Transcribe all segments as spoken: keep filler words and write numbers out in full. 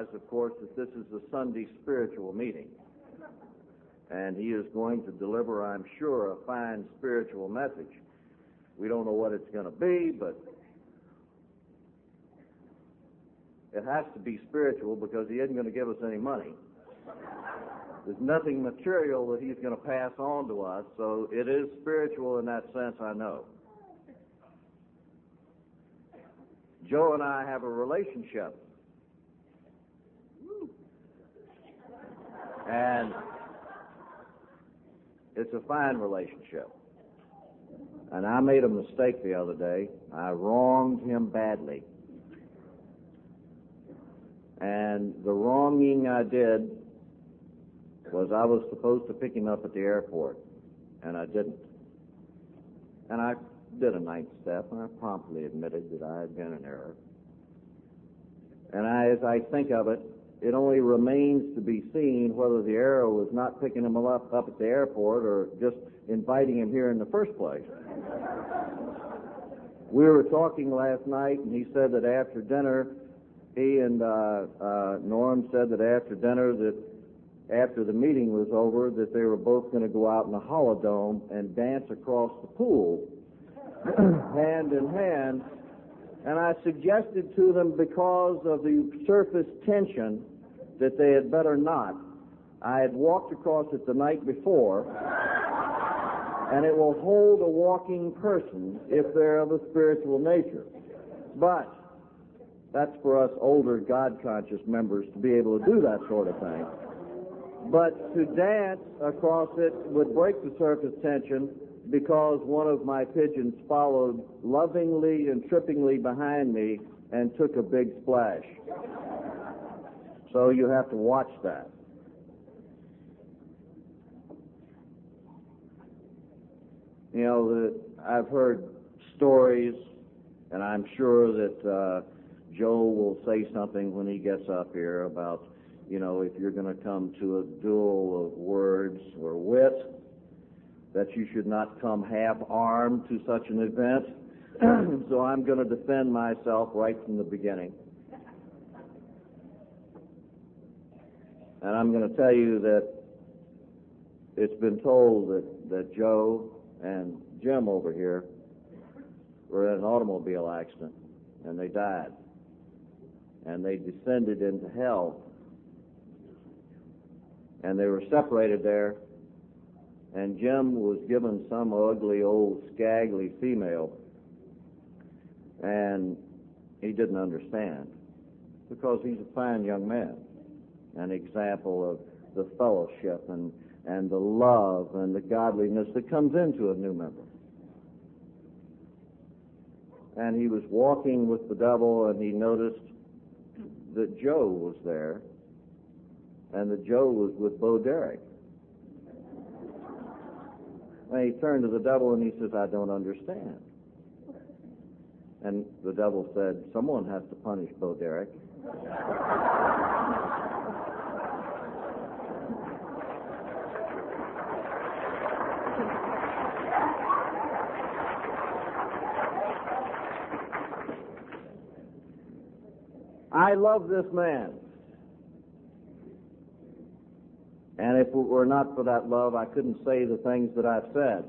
realize, of course, that this is a Sunday spiritual meeting. And he is going to deliver, I'm sure, a fine spiritual message. We don't know what it's going to be, but it has to be spiritual because he isn't going to give us any money. There's nothing material that he's going to pass on to us, so it is spiritual in that sense, I know. Joe and I have a relationship. And it's a fine relationship. And I made a mistake the other day. I wronged him badly. And the wronging I did was I was supposed to pick him up at the airport, and I didn't. And I did a ninth step, and I promptly admitted that I had been in error. And I, as I think of it, it only remains to be seen whether the error was not picking him up, up at the airport or just inviting him here in the first place. We were talking last night, and he said that after dinner, he and uh, uh, Norm said that after dinner, that after the meeting was over, that they were both going to go out in the Holodome and dance across the pool, hand in hand. And I suggested to them, because of the surface tension, that they had better not. I had walked across it the night before, and it will hold a walking person if they're of a spiritual nature. But that's for us older, God-conscious members to be able to do that sort of thing. But to dance across it would break the surface tension, because one of my pigeons followed lovingly and trippingly behind me and took a big splash. So you have to watch that. You know, the, I've heard stories, and I'm sure that uh, Joe will say something when he gets up here about, you know, if you're going to come to a duel of words or wit, that you should not come half-armed to such an event. So I'm going to defend myself right from the beginning. And I'm going to tell you that it's been told that, that Joe and Jim over here were in an automobile accident, and they died. And they descended into hell. And they were separated there, and Jim was given some ugly, old, scraggly female, and he didn't understand, because he's a fine young man, an example of the fellowship and, and the love and the godliness that comes into a new member. And he was walking with the devil, and he noticed that Joe was there, and that Joe was with Bo Derek. And he turned to the devil and he says, I don't understand. And the devil said, someone has to punish Bo Derek. I love this man. And if it were not for that love, I couldn't say the things that I've said.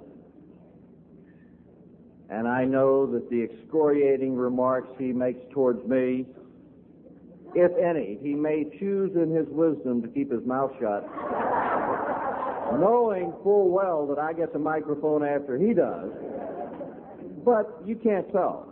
And I know that the excoriating remarks he makes towards me, if any, he may choose in his wisdom to keep his mouth shut, knowing full well that I get the microphone after he does. But you can't tell.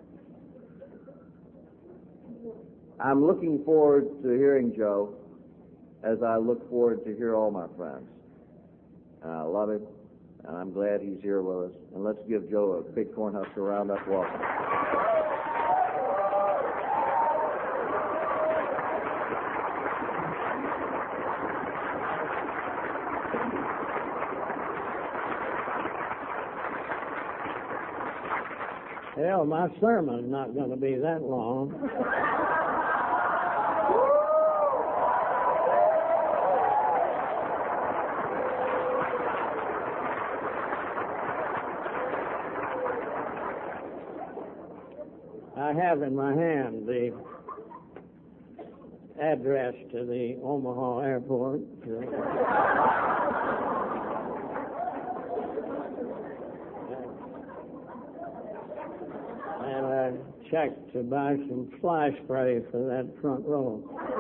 I'm looking forward to hearing Joe, as I look forward to hear all my friends. And I love him, and I'm glad he's here with us. And let's give Joe a big Cornhusker round-up welcome. Well, my sermon's not going to be that long. I have in my hand the address to the Omaha airport. And I checked to buy some fly spray for that front row.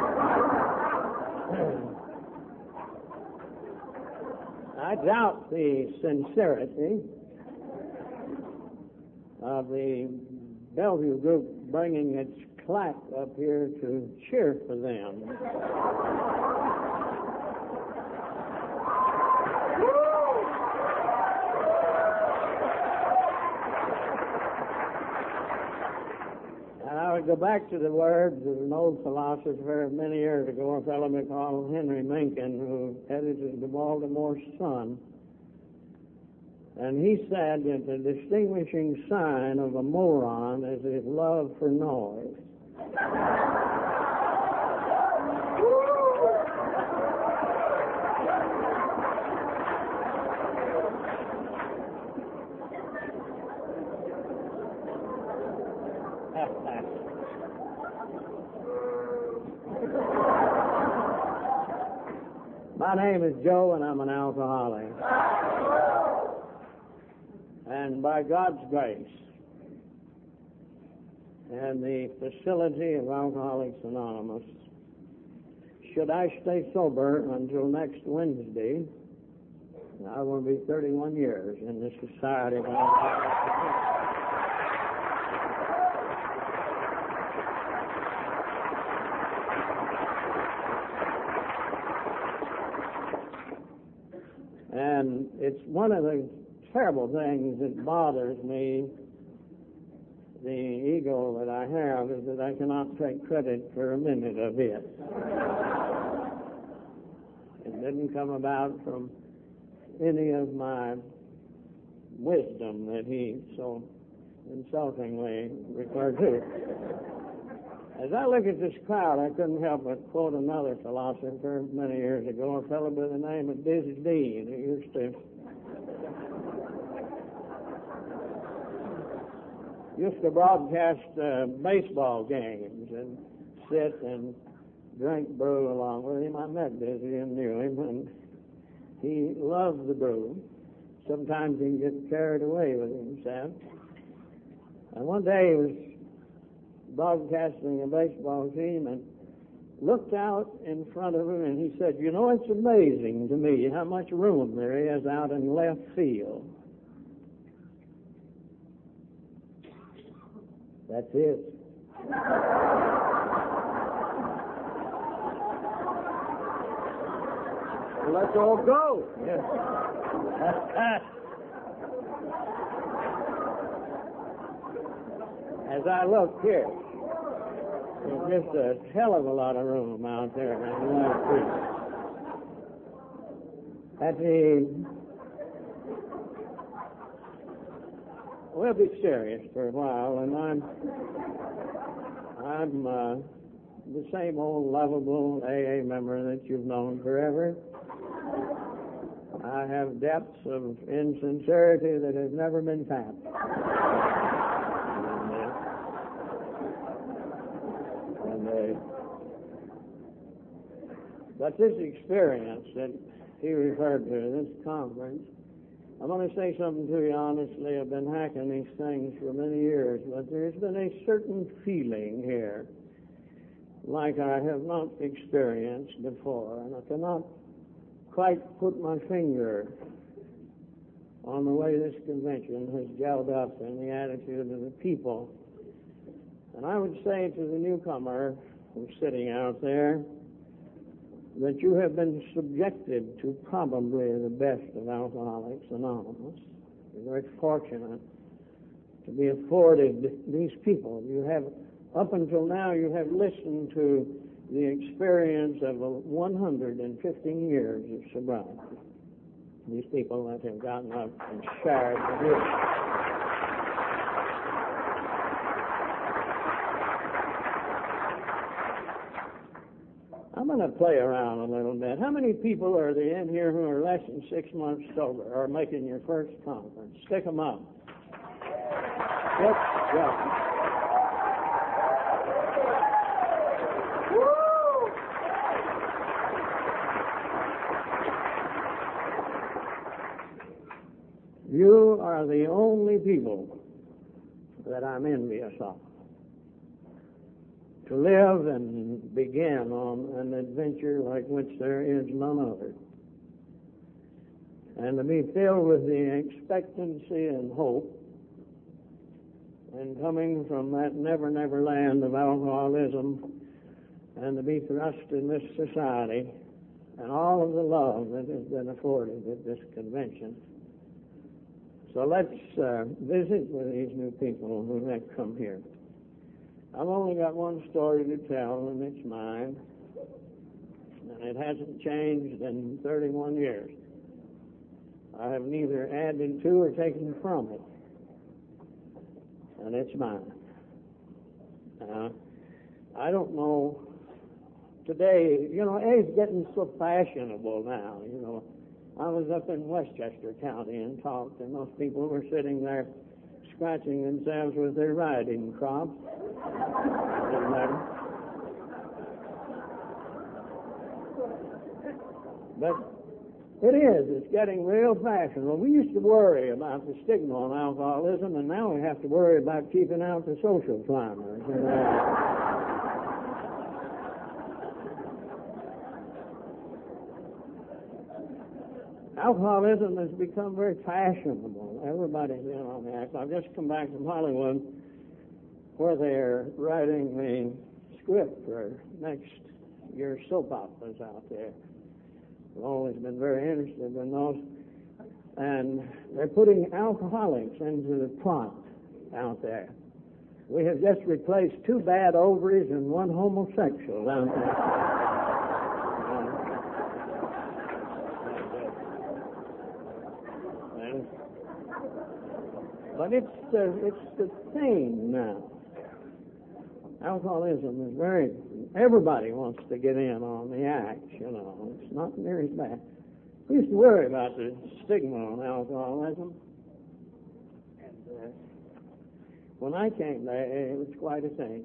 I doubt the sincerity of the Bellevue group bringing its clack up here to cheer for them. And I would go back to the words of an old philosopher many years ago, a fellow called Henry Mencken, who edited the Baltimore Sun. And he said that the distinguishing sign of a moron is his love for noise. My name is Joe, and I'm an alcoholic. And by God's grace and the facility of Alcoholics Anonymous, should I stay sober until next Wednesday, I will be thirty-one years in this society of Alcoholics. And it's one of the terrible things that bothers me, the ego that I have, is that I cannot take credit for a minute of it. It didn't come about from any of my wisdom that he so insultingly referred to. As I look at this crowd, I couldn't help but quote another philosopher many years ago, a fellow by the name of Dizzy Dean, who used to used to broadcast uh, baseball games and sit and drink brew along with him. I met Dizzy and knew him, and he loved the brew. Sometimes he can get carried away with himself. And one day he was broadcasting a baseball team and looked out in front of him, and he said, "You know, it's amazing to me how much room there is out in left field." That's it. Let's all go. Yeah. As I look here, there's just a hell of a lot of room out there in left field. At the We'll be serious for a while, and I'm I'm uh, the same old lovable A A member that you've known forever. I have depths of insincerity that have never been tapped. And, uh, but this experience that he referred to, this conference, I'm going to say something to you honestly. I've been hacking these things for many years, but there's been a certain feeling here like I have not experienced before, and I cannot quite put my finger on the way this convention has gelled up in the attitude of the people. And I would say to the newcomer who's sitting out there that you have been subjected to probably the best of Alcoholics Anonymous. You're very fortunate to be afforded these people. You have, up until now, you have listened to the experience of one hundred fifteen years of sobriety. These people that have gotten up and shared the gift. I'm going to play around a little bit. How many people are there in here who are less than six months sober or making your first conference? Stick them up. Yep. Yeah. are the only people that I'm envious of. To live and begin on an adventure like which there is none other, and to be filled with the expectancy and hope, and coming from that never, never land of alcoholism, and to be thrust in this society, and all of the love that has been afforded at this convention. So let's uh, visit with these new people who have come here. I've only got one story to tell, and it's mine, and it hasn't changed in thirty-one years. I have neither added to or taken from it, and it's mine. Uh, I don't know, today, you know, it's getting so fashionable now, you know. I was up in Westchester County and talked, and those people were sitting there scratching themselves with their riding crops. Didn't matter. But it is. It's getting real fashionable. We used to worry about the stigma on alcoholism, and now we have to worry about keeping out the social climbers. You know? Alcoholism has become very fashionable. Everybody's in on the act. I've just come back from Hollywood, where they're writing the script for next year's soap operas out there. I've always been very interested in those. And they're putting alcoholics into the plot out there. We have just replaced two bad ovaries and one homosexual out there. But it's the, it's the thing now. Alcoholism is very, everybody wants to get in on the act, you know. It's not near as bad. We used to worry about the stigma on alcoholism. And uh, when I came there, it was quite a thing.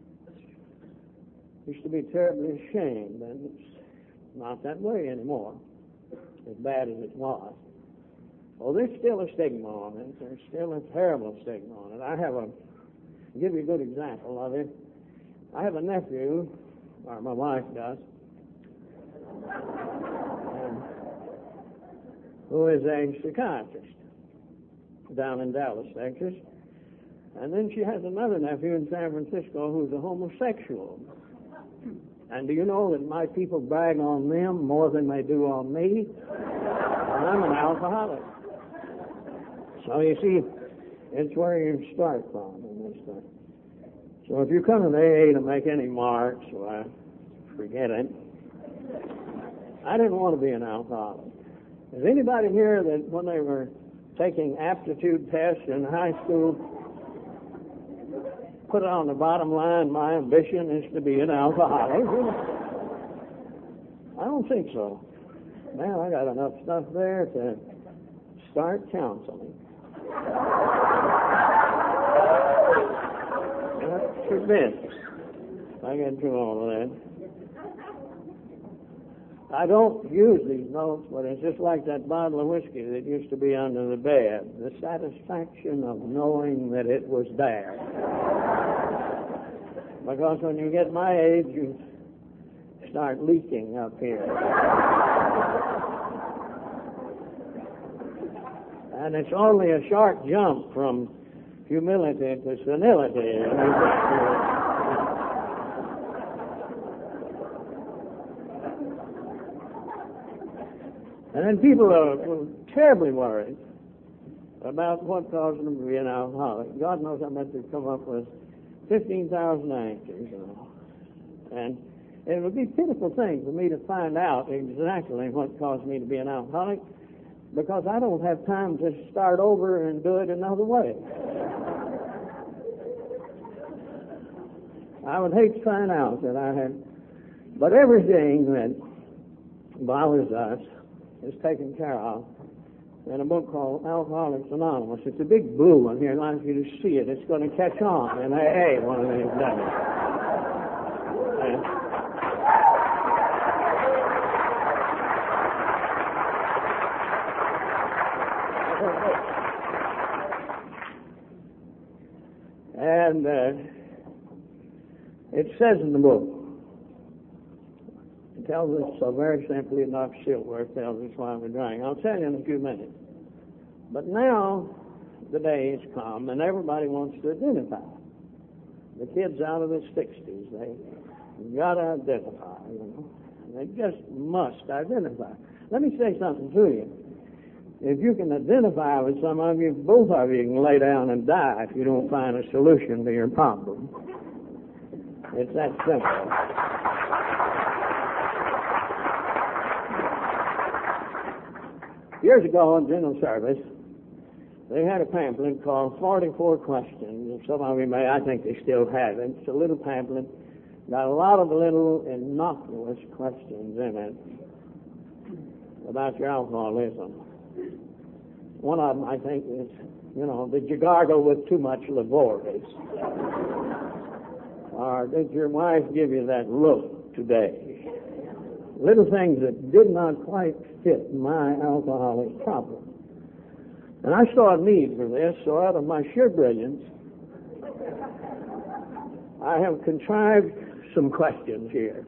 Used to be terribly ashamed, and it's not that way anymore, as bad as it was. Well, there's still a stigma on it. There's still a terrible stigma on it. I have a, I'll give you a good example of it. I have a nephew, or my wife does, um, who is a psychiatrist down in Dallas, Texas. And then she has another nephew in San Francisco who's a homosexual. And do you know that my people brag on them more than they do on me? And I'm an alcoholic. So you see, it's where you start from in this thing. So if you come to A A to make any marks, well, forget it. I didn't want to be an alcoholic. Is anybody here that when they were taking aptitude tests in high school, put it on the bottom line, my ambition is to be an alcoholic? I don't think so. Man, I got enough stuff there to start counseling. That's for business. I get through all of that. I don't use these notes, but it's just like that bottle of whiskey that used to be under the bed. The satisfaction of knowing that it was there. Because when you get my age, you start leaking up here. And it's only a short jump from humility to senility. And then people are terribly worried about what causes them to be an alcoholic. God knows I meant to come up with fifteen thousand answers, you know. And it would be a pitiful thing for me to find out exactly what caused me to be an alcoholic, because I don't have time to start over and do it another way. I would hate to find out that I had, but everything that bothers us is taken care of in a book called Alcoholics Anonymous. It's a big blue one here. I'd like you to see it. It's going to catch on in A A one of these days. And And uh, it says in the book, it tells us so very simply enough, Siltworth tells us why we're drying. I'll tell you in a few minutes. But now the day has come, and everybody wants to identify. The kids out of the sixties, they got to identify, you know. They just must identify. Let me say something to you. If you can identify with some of you, both of you can lay down and die if you don't find a solution to your problem. It's that simple. Years ago in General Service, they had a pamphlet called forty-four Questions. Some of you may, I think they still have it. It's a little pamphlet, got a lot of little innocuous questions in it about your alcoholism. One of them, I think, is, you know, did you gargle with too much Livorlis? Or did your wife give you that look today? Little things that did not quite fit my alcoholic problem. And I saw a need for this, so out of my sheer brilliance, I have contrived some questions here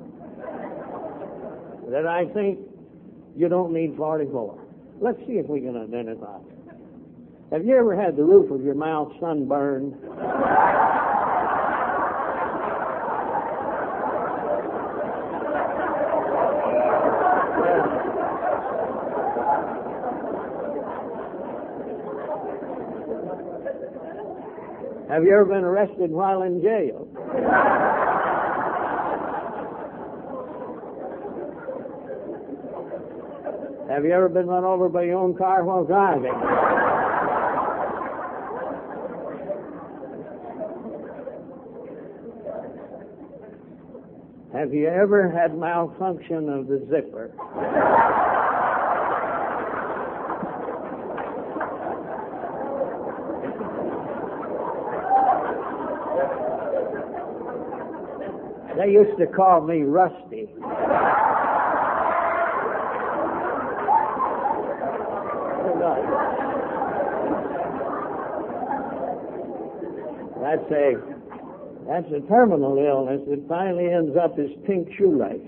that I think you don't need forty-four. Let's see if we can identify. Have you ever had the roof of your mouth sunburned? Have you ever been arrested while in jail? Have you ever been run over by your own car while driving? Have you ever had malfunction of the zipper? They used to call me Rusty. That's a that's a terminal illness that finally ends up as pink shoelace.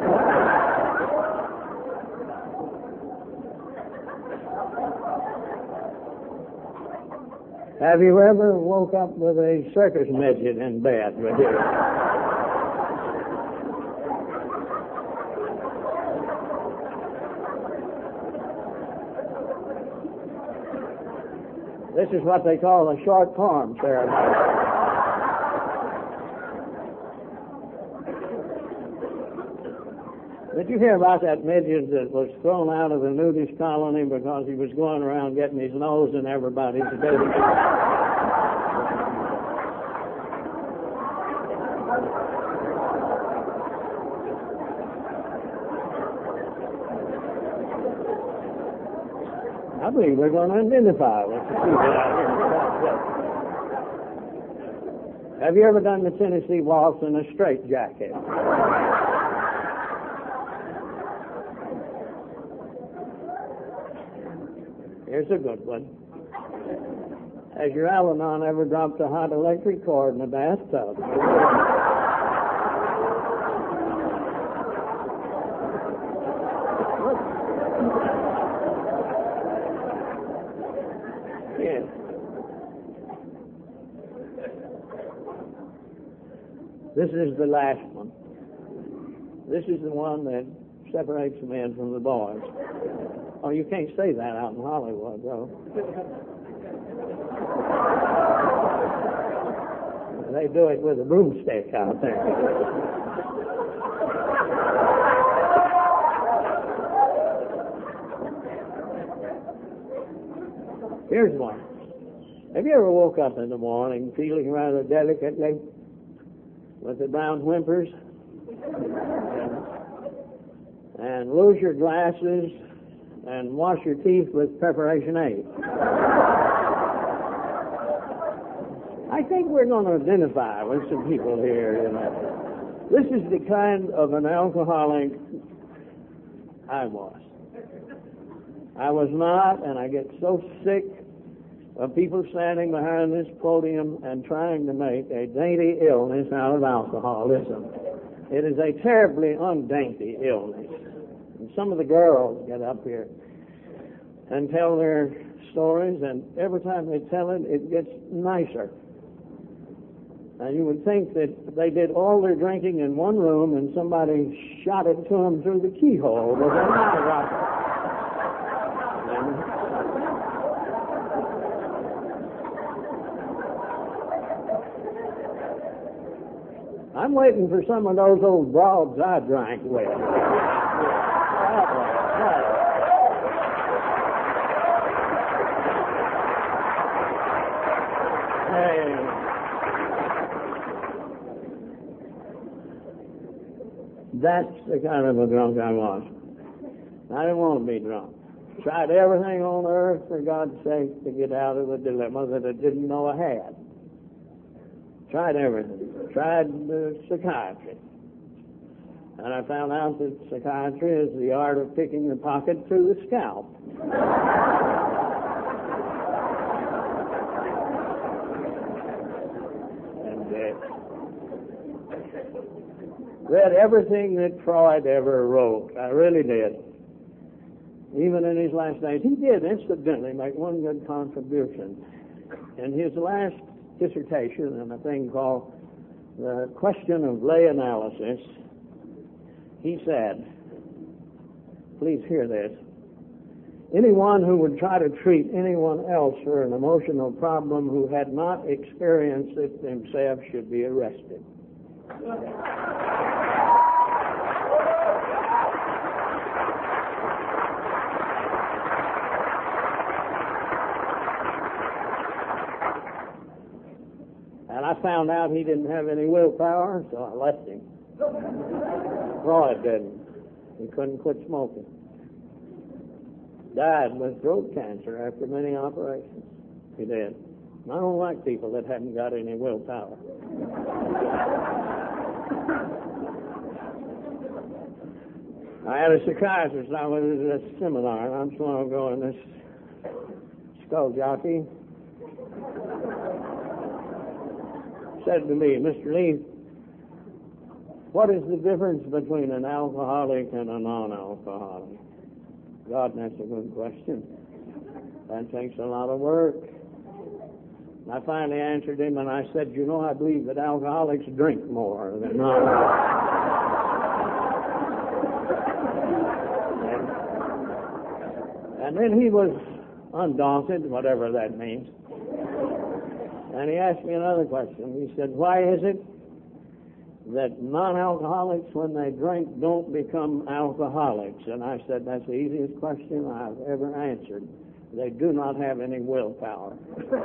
Have you ever woke up with a circus midget in bed with you? This is what they call a short form ceremony. Did you hear about that midget that was thrown out of the nudist colony because he was going around getting his nose in everybody's business? I believe we're going to identify with the people out here. Have you ever done the Tennessee Waltz in a straitjacket? Here's a good one. Has your Al-Anon ever dropped a hot electric cord in a bathtub? Yes. This is the last one. This is the one that separates the men from the boys. Oh, you can't say that out in Hollywood, though. They do it with a broomstick out there. Here's one. Have you ever woke up in the morning feeling rather delicately with the brown whimpers and lose your glasses and wash your teeth with Preparation eight? I think we're going to identify with some people here. You know. This is the kind of an alcoholic I was. I was not, and I get so sick of people standing behind this podium and trying to make a dainty illness out of alcoholism. It is a terribly undainty illness. And some of the girls get up here and tell their stories, and every time they tell it, it gets nicer. And you would think that they did all their drinking in one room and somebody shot it to them through the keyhole with a knife rifle. I'm waiting for some of those old broads I drank with. Hey. That's the kind of a drunk I was. I didn't want to be drunk. Tried everything on earth, for God's sake, to get out of the dilemma that I didn't know I had. Tried everything. Tried uh, psychiatry. And I found out that psychiatry is the art of picking the pocket through the scalp. and uh, read everything that Freud ever wrote. I really did. Even in his last days. He did incidentally make one good contribution. In his last dissertation on a thing called The Question of Lay Analysis, he said, please hear this, anyone who would try to treat anyone else for an emotional problem who had not experienced it himself should be arrested. And I found out he didn't have any willpower, so I left him. Freud didn't. He couldn't quit smoking. Died with throat cancer after many operations. He did. I don't like people that haven't got any willpower. I had a psychiatrist. I was at a seminar not so long ago, and this skull jockey said to me, Mister Lee, what is the difference between an alcoholic and a non-alcoholic? God, that's a good question. That takes a lot of work. And I finally answered him, and I said, you know, I believe that alcoholics drink more than non-alcoholics. and, and then he was undaunted, whatever that means. And he asked me another question. He said, why is it that non-alcoholics, when they drink, don't become alcoholics? And I said, that's the easiest question I've ever answered. They do not have any willpower.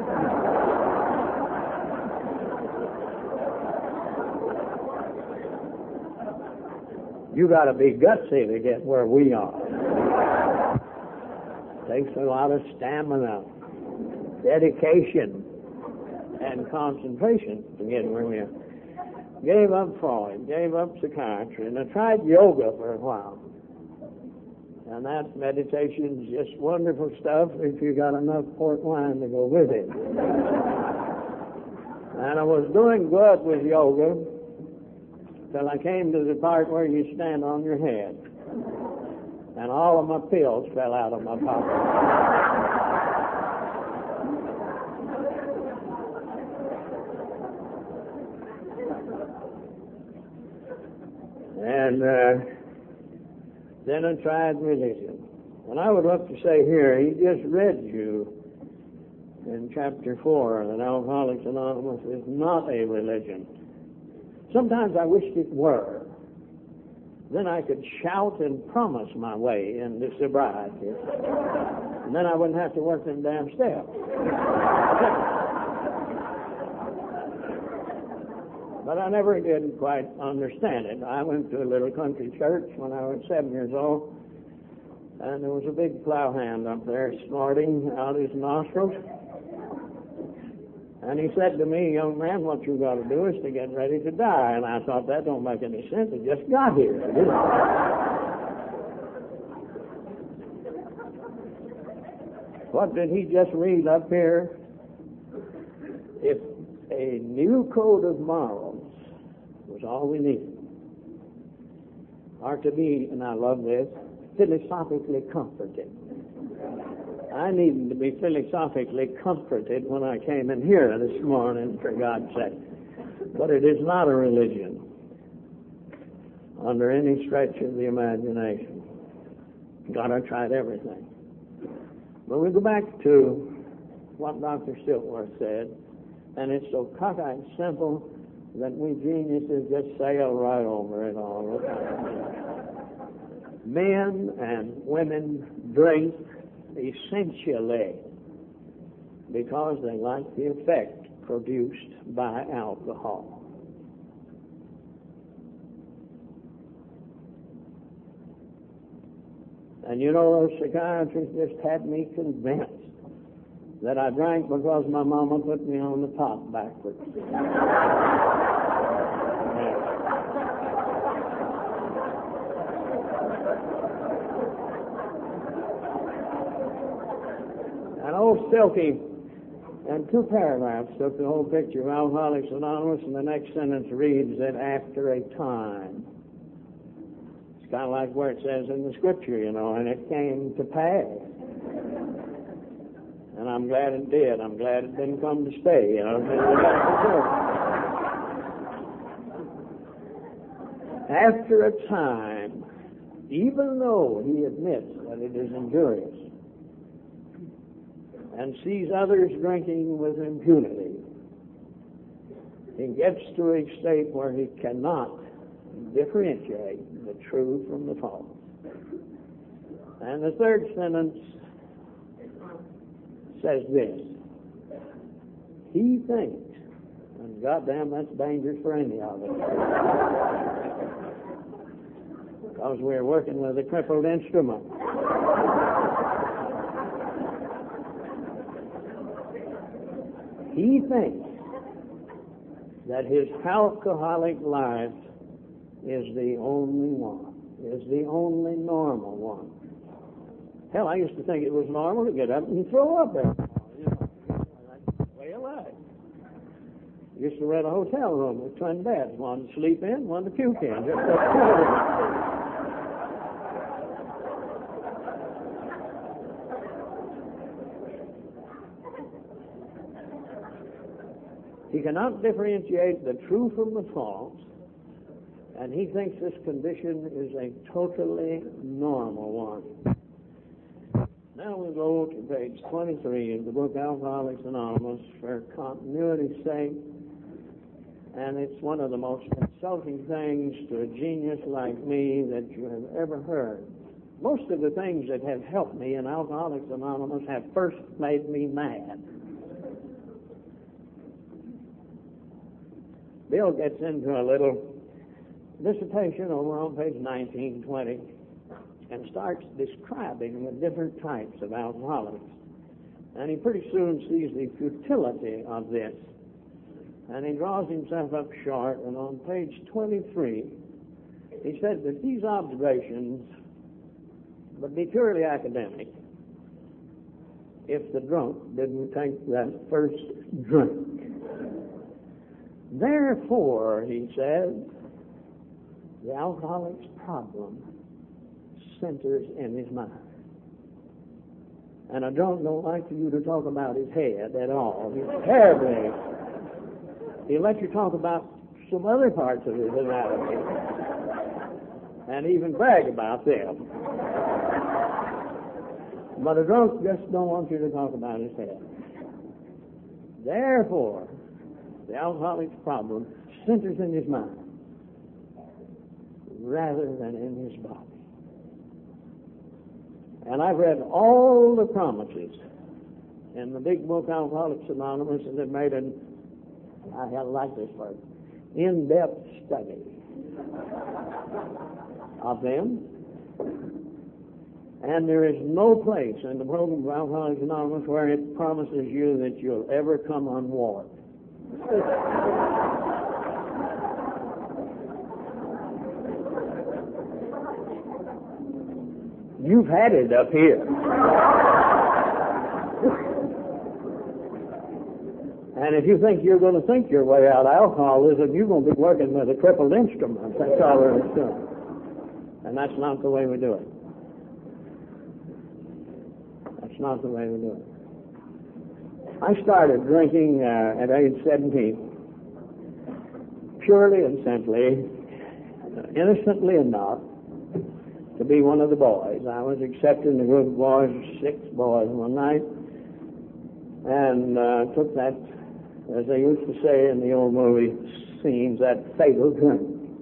You got to be gutsy to get where we are. Takes a lot of stamina, dedication, and concentration to get where we are. Gave up Freud, gave up psychiatry, and I tried yoga for a while. And that meditation's just wonderful stuff if you got enough port wine to go with it. And I was doing good with yoga till I came to the part where you stand on your head. And all of my pills fell out of my pocket. And uh, then I tried religion. And I would love to say here, he just read you in chapter four that Alcoholics Anonymous is not a religion. Sometimes I wished it were. Then I could shout and promise my way into sobriety. And then I wouldn't have to work them damn steps. But I never did quite understand it. I went to a little country church when I was seven years old, and there was a big plowhand up there snorting out his nostrils. And he said to me, young man, what you got to do is to get ready to die. And I thought, that don't make any sense. It just got here. Didn't it? What did he just read up here? If a new code of morals was all we needed, are to be, and I love this, philosophically comforted. I needed to be philosophically comforted when I came in here this morning, for God's sake. But it is not a religion under any stretch of the imagination. God, I tried everything. But we go back to what Doctor Siltworth said, and it's so cockeyed simple that we geniuses just sail right over it all the time. Men and women drink essentially because they like the effect produced by alcohol. And you know, those psychiatrists just had me convinced that I drank because my mama put me on the top backwards. And old Silky, and two paragraphs took the whole picture of Alcoholics Anonymous, and the next sentence reads that after a time. It's kind of like where it says in the scripture, you know, and it came to pass. And I'm glad it did. I'm glad it didn't come to stay, you know. After a time, even though he admits that it is injurious and sees others drinking with impunity, he gets to a state where he cannot differentiate the true from the false. And the third sentence says this: he thinks, and goddamn, that's dangerous for any of us, because we're working with a crippled instrument. He thinks that his alcoholic life is the only one, is the only normal one. Hell, I used to think it was normal to get up and throw up every morning. You know, that's the way of life. I used to rent a hotel room with twin beds, one to sleep in, one to puke in. Just he cannot differentiate the true from the false, and he thinks this condition is a totally normal one. Now we go to page twenty-three of the book Alcoholics Anonymous for continuity's sake, and it's one of the most insulting things to a genius like me that you have ever heard. Most of the things that have helped me in Alcoholics Anonymous have first made me mad. Bill gets into a little dissertation over on page nineteen twenty and starts describing the different types of alcoholics. And he pretty soon sees the futility of this. And he draws himself up short, and on page twenty-three, he said that these observations would be purely academic if the drunk didn't take that first drink. Therefore, he said, the alcoholic's problem centers in his mind. And I don't don't like for you to talk about his head at all. He's terribly. He'll let you talk about some other parts of his anatomy and even brag about them. But a drunk just don't want you to talk about his head. Therefore, the alcoholic's problem centers in his mind rather than in his body. And I've read all the promises in the big book Alcoholics Anonymous, and have made an, I like this word, in-depth study of them. And there is no place in the program of Alcoholics Anonymous where it promises you that you'll ever come unwarped. You've had it up here. And if you think you're going to think your way out of alcoholism, you're going to be working with a crippled instrument. That's all there is to it. And that's not the way we do it. That's not the way we do it. I started drinking uh, at age seventeen, purely and simply, uh, innocently enough, to be one of the boys. I was accepted in the group of boys, six boys one night, and uh, took that, as they used to say in the old movie scenes, that fatal drink.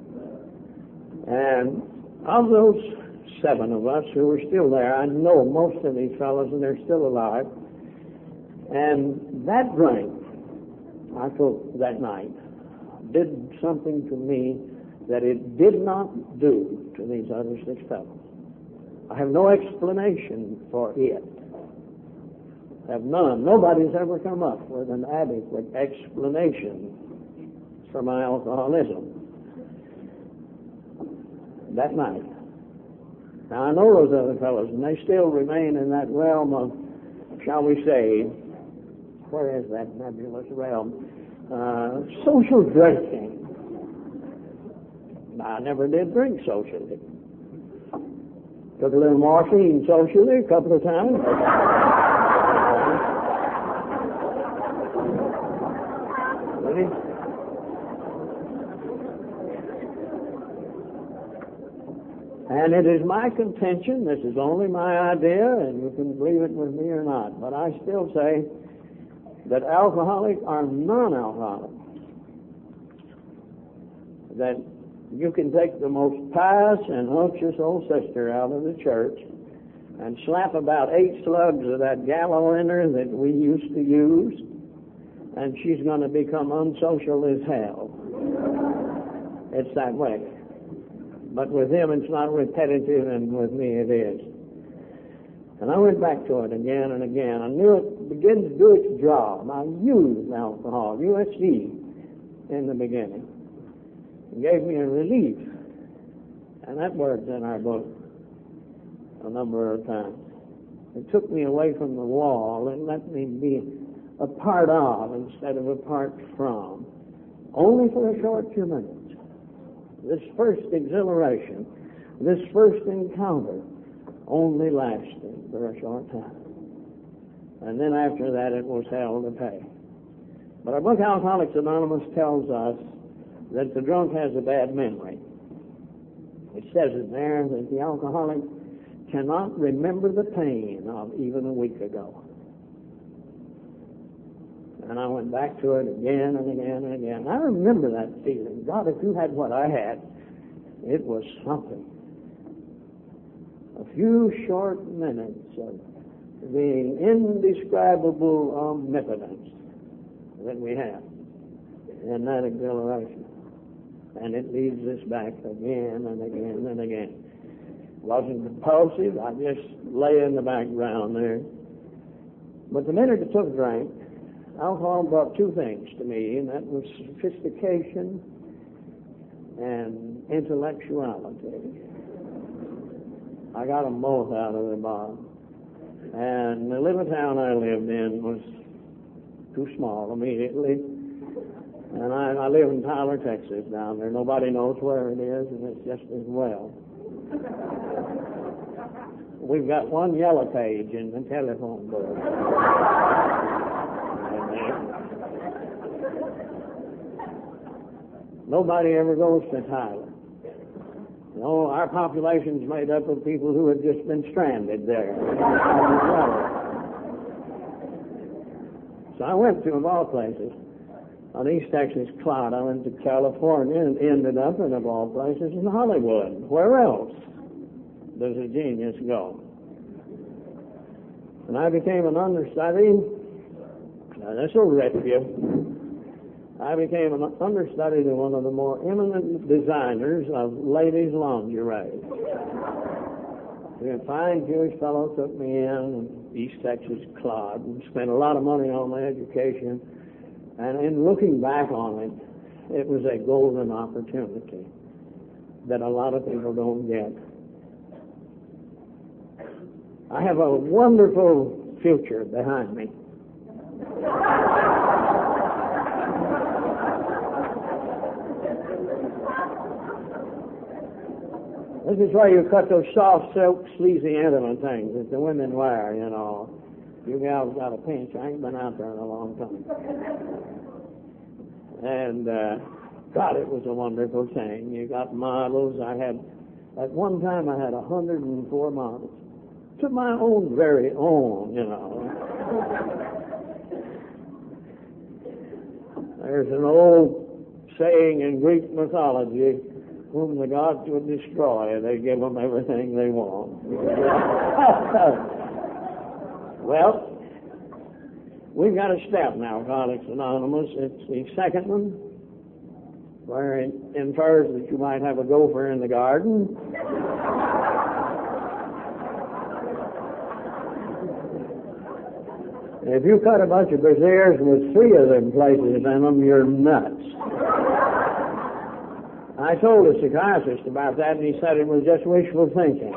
And of those seven of us who were still there, I know most of these fellows, and they're still alive. And that drink, I took that night, did something to me that it did not do to these other six fellows. I have no explanation for it. I have none. Nobody's ever come up with an adequate explanation for my alcoholism that night. Now, I know those other fellows, and they still remain in that realm of, shall we say, where is that nebulous realm? Uh, social drinking. I never did drink socially. Took a little morphine socially a couple of times. And it is my contention, this is only my idea, and you can believe it with me or not, but I still say that alcoholics are non-alcoholics. That you can take the most pious and unctuous old sister out of the church and slap about eight slugs of that gallow in her that we used to use, and she's going to become unsocial as hell. It's that way. But with him it's not repetitive, and with me it is. And I went back to it again and again. I knew it began to do its job. I used alcohol, U S D, in the beginning. It gave me a relief. And that word's in our book a number of times. It took me away from the wall and let me be a part of instead of apart from. Only for a short few minutes. This first exhilaration, this first encounter, only lasted for a short time. And then after that it was hell to pay. But our book, Alcoholics Anonymous, tells us that the drunk has a bad memory. It says in there that the alcoholic cannot remember the pain of even a week ago. And I went back to it again and again and again. I remember that feeling. God, if you had what I had, it was something. A few short minutes of the indescribable omnipotence that we have in that exhilaration. And it leads us back again and again and again. It wasn't compulsive. I just lay in the background there. But the minute it took drink, alcohol brought two things to me, and that was sophistication and intellectuality. I got them both out of the bottom. And the little town I lived in was too small immediately. And I, I live in Tyler, Texas, down there. Nobody knows where it is, and it's just as well. We've got one yellow page in the telephone book. Nobody ever goes to Tyler. You know, our population's made up of people who have just been stranded there. So I went to, of all places, on East Texas Clot. I went to California and ended up in, of all places, in Hollywood. Where else does a genius go? And I became an understudy. Now, this will rip you. I became an understudy to one of the more eminent designers of ladies' lingerie. A fine Jewish fellow took me in, East Texas Clod, and spent a lot of money on my education. And in looking back on it, it was a golden opportunity that a lot of people don't get. I have a wonderful future behind me. This is where you cut those soft silk, sleazy intimate things that the women wear, you know. You gals got a pinch. I ain't been out there in a long time. And, uh, God, it was a wonderful thing. You got models. I had, at one time, I had one hundred four models. To my own very own, you know. There's an old saying in Greek mythology, whom the gods would destroy, they give them everything they want. Well, we've got a step now, Alcoholics Anonymous. It's the second one, where it infers that you might have a gopher in the garden. If you cut a bunch of braziers with three of them places in them, you're nuts. I told a psychiatrist about that, and he said it was just wishful thinking.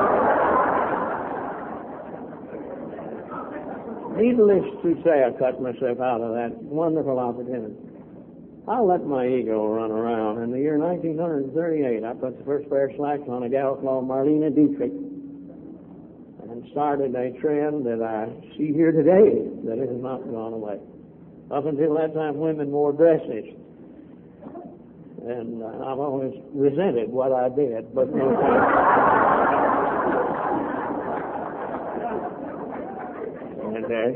Needless to say, I cut myself out of that wonderful opportunity. I'll let my ego run around. In the year nineteen thirty-eight, I put the first pair of slacks on a gal called Marlena Dietrich, and started a trend that I see here today that has not gone away. Up until that time, women wore dresses. And uh, I've always resented what I did, but no and, uh,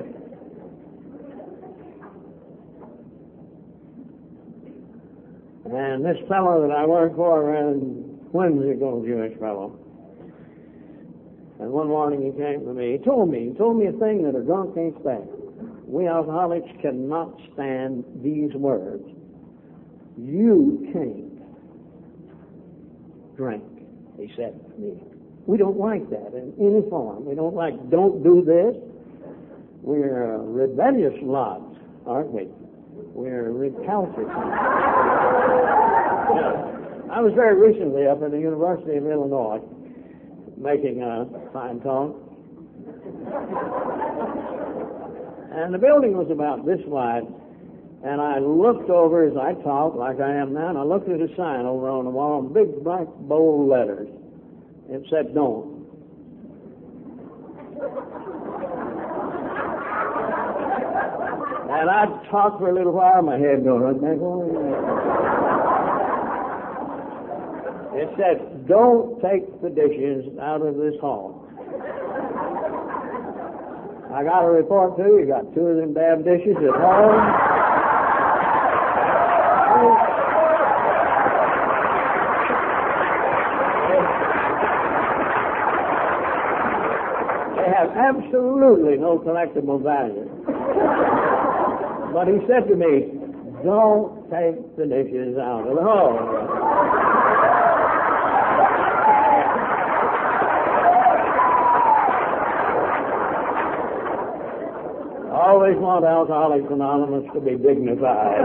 and this fellow that I work for, a whimsical Jewish fellow, and one morning he came to me, he told me, he told me a thing that a drunk can't stand. We alcoholics cannot stand these words. You can't drink, he said to me. We don't like that in any form. We don't like, don't do this. We're a rebellious lot, aren't we? We're recalcitrant. Yeah. I was very recently up at the University of Illinois making a fine talk. And the building was about this wide. And I looked over as I talked, like I am now, and I looked at a sign over on the wall in big, black, bold letters. It said, don't. And I talked for a little while, my head going, it said, don't take the dishes out of this hall. I got a report, too. You got two of them damn dishes at home. They have absolutely no collectible value. But he said to me, don't take the dishes out of the home. I always want Alcoholics Anonymous to be dignified.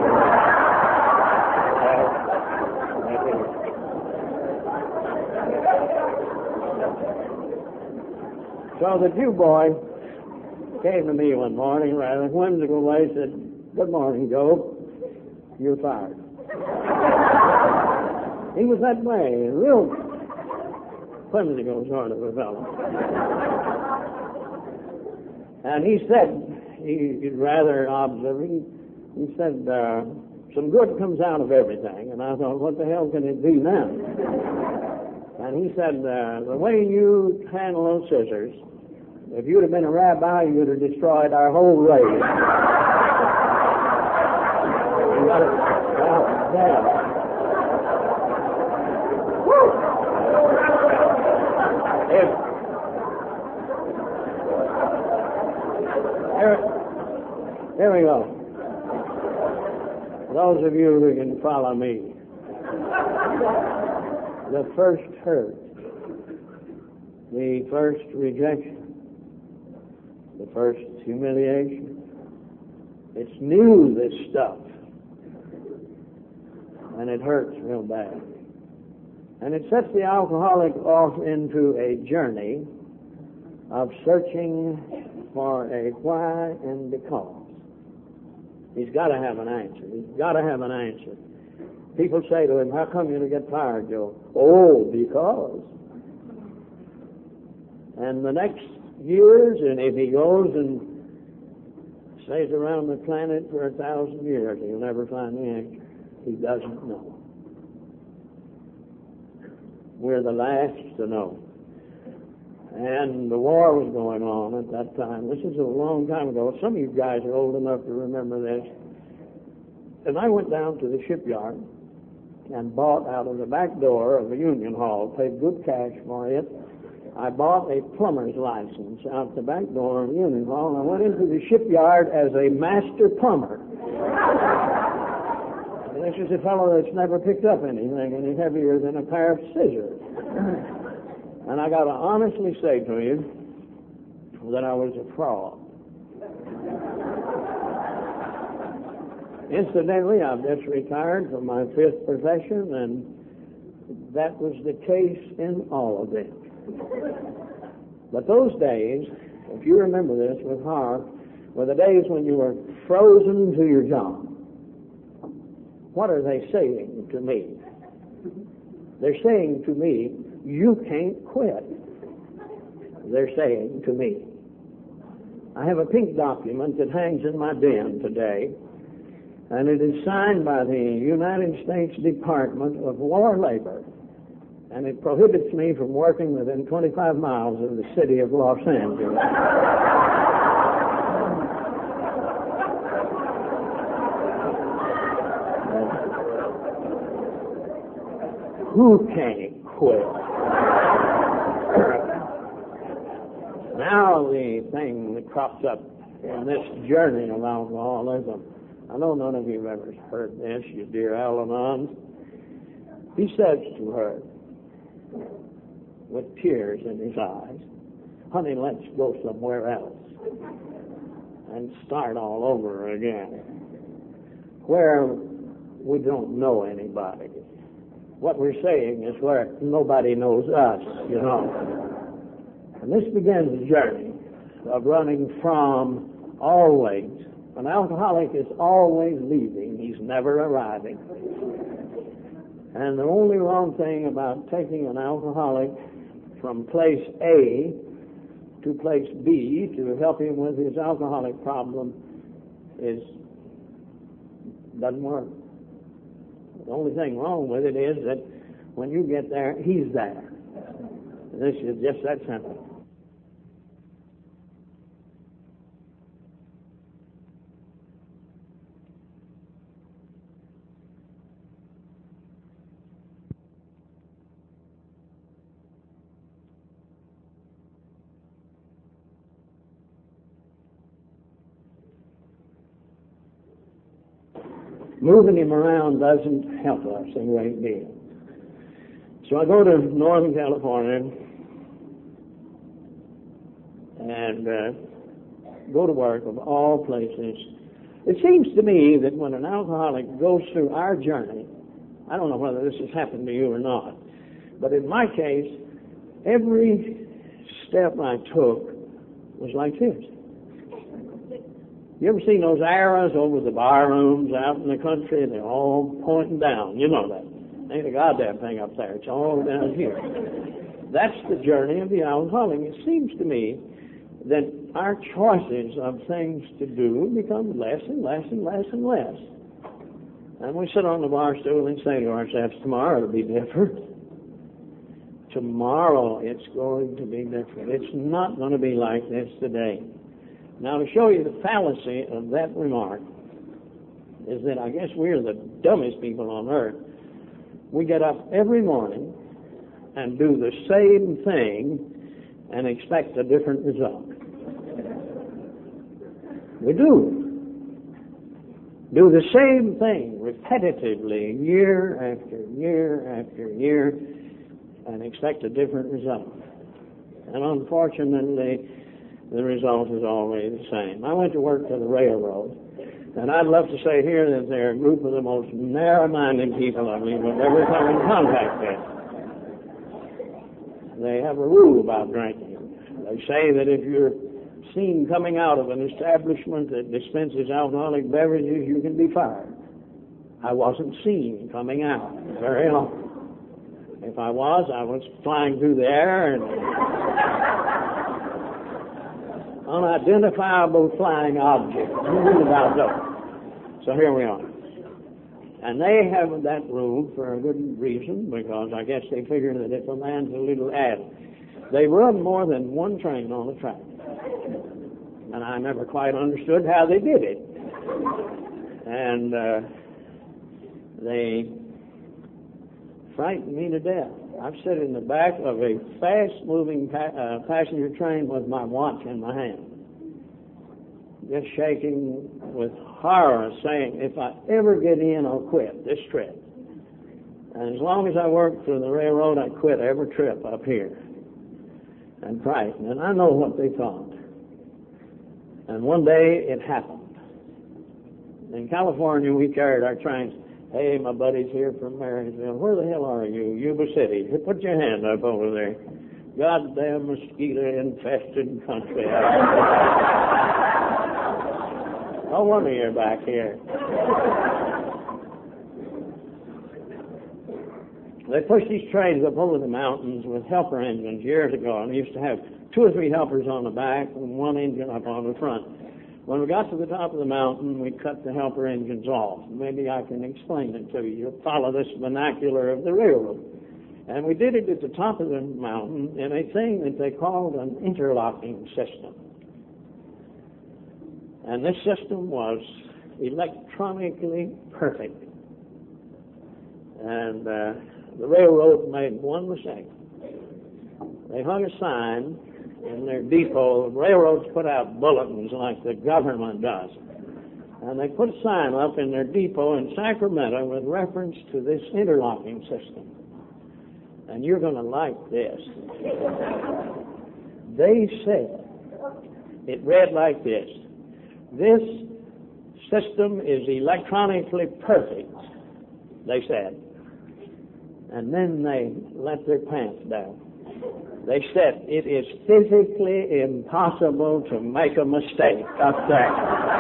So the Jew boy came to me one morning, rather whimsical way, said, good morning, Joe. You're fired. He was that way, a real whimsical sort of a fellow. And he said, he, he's rather observing, he said, uh, some good comes out of everything. And I thought, what the hell can it be now? And he said, uh, the way you handle those scissors, if you'd have been a rabbi, you'd have destroyed our whole race. You got it? Well, damn. If, here, here we go. Those of you who can follow me. The first hurt, the first rejection, the first humiliation. It's new, this stuff. And it hurts real bad. And it sets the alcoholic off into a journey of searching for a why and because. He's got to have an answer. He's got to have an answer. People say to him, how come you to get fired, Joe? Oh, because. And the next years, and if he goes and stays around the planet for a thousand years, he'll never find the answer. He doesn't know. We're the last to know. And the war was going on at that time. This is a long time ago. Some of you guys are old enough to remember this. And I went down to the shipyard and bought out of the back door of the Union Hall, paid good cash for it. I bought a plumber's license out the back door of the Union Hall, and I went into the shipyard as a master plumber. And this is a fellow that's never picked up anything any heavier than a pair of scissors. And I got to honestly say to you that I was a fraud. Incidentally, I've just retired from my fifth profession, and that was the case in all of them. But those days, if you remember this with horror, were the days when you were frozen to your job. What are they saying to me? They're saying to me, you can't quit. They're saying to me. I have a pink document that hangs in my den today, and it is signed by the United States Department of War Labor, and it prohibits me from working within twenty-five miles of the city of Los Angeles. Who can't quit? Now the thing that crops up in this journey of alcoholism, I know none of you have ever heard this, you dear Al-Anon. He says to her, with tears in his eyes, honey, let's go somewhere else and start all over again, where we don't know anybody. What we're saying is where nobody knows us, you know. And this begins a journey of running from always. An alcoholic is always leaving. He's never arriving. And the only wrong thing about taking an alcoholic from place A to place B to help him with his alcoholic problem is doesn't work. The only thing wrong with it is that when you get there, he's there. This is just that simple. Moving him around doesn't help us a great deal. So I go to Northern California and uh, go to work of all places. It seems to me that when an alcoholic goes through our journey, I don't know whether this has happened to you or not, but in my case, every step I took was like this. You ever seen those arrows over the bar rooms out in the country? They're all pointing down. You know that. Ain't a goddamn thing up there. It's all down here. That's the journey of the alcoholic. It seems to me that our choices of things to do become less and less and less and less. And we sit on the bar stool and say to ourselves, tomorrow it'll be different. Tomorrow it's going to be different. It's not going to be like this today. Now, to show you the fallacy of that remark is that I guess we're the dumbest people on earth. We get up every morning and do the same thing and expect a different result. We do. Do the same thing repetitively year after year after year and expect a different result. And unfortunately, the result is always the same. I went to work for the railroad, and I'd love to say here that they're a group of the most narrow-minded people I've ever come in contact with. They have a rule about drinking. They say that if you're seen coming out of an establishment that dispenses alcoholic beverages, you can be fired. I wasn't seen coming out very long. If I was, I was flying through the air and unidentifiable flying object. About those. So here we are. And they have that rule for a good reason, because I guess they figure that if a man's a little addle, they run more than one train on the track. And I never quite understood how they did it. And uh, they frightened me to death. I've sat in the back of a fast-moving pa- uh, passenger train with my watch in my hand, just shaking with horror, saying, if I ever get in, I'll quit this trip. And as long as I worked for the railroad, I quit every trip up here. And frightened. And I know what they thought. And one day it happened. In California, we carried our trains. Hey, my buddy's here from Marysville. Where the hell are you? Yuba City. Put your hand up over there. Goddamn mosquito-infested country. No wonder you're back here. They pushed these trains up over the mountains with helper engines years ago, and they used to have two or three helpers on the back and one engine up on the front. When we got to the top of the mountain, we cut the helper engines off. Maybe I can explain it to you. You'll follow this vernacular of the railroad. And we did it at the top of the mountain in a thing that they called an interlocking system. And this system was electronically perfect. And uh, the railroad made one mistake. They hung a sign in their depot. Railroads put out bulletins like the government does. And they put a sign up in their depot in Sacramento with reference to this interlocking system. And you're going to like this. They said, it read like this: this system is electronically perfect, they said. And then they let their pants down. They said, it is physically impossible to make a mistake up there.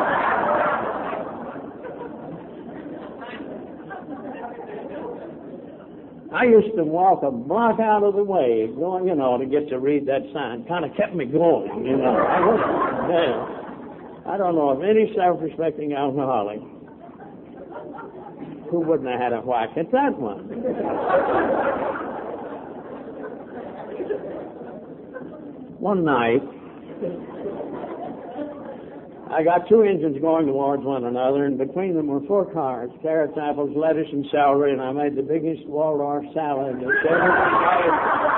I used to walk a block out of the way, going, you know, to get to read that sign. Kind of kept me going, you know. I, was, yeah. I don't know of any self-respecting alcoholic who wouldn't have had a whack at that one. One night, I got two engines going towards one another, and between them were four cars, carrots, apples, lettuce, and celery, and I made the biggest Waldorf salad that's ever made.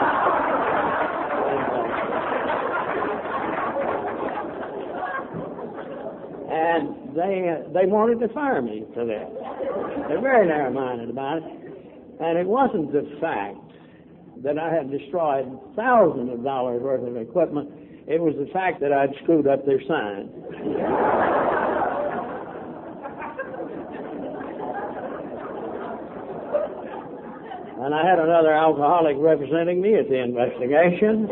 And they, uh, they wanted to fire me for that. They're very narrow-minded about it. And it wasn't the fact that I had destroyed thousands of dollars worth of equipment. It was the fact that I'd screwed up their sign. And I had another alcoholic representing me at the investigation.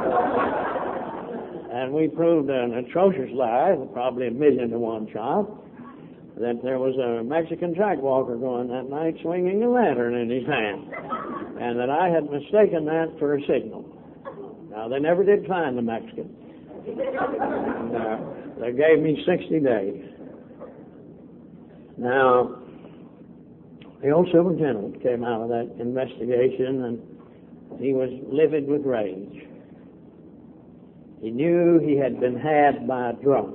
And we proved an atrocious lie, probably a million to one shot, that there was a Mexican track walker going that night swinging a lantern in his hand, and that I had mistaken that for a signal. Now, they never did find the Mexican. And, uh, they gave me sixty days. Now, the old superintendent came out of that investigation, and he was livid with rage. He knew he had been had by a drunk.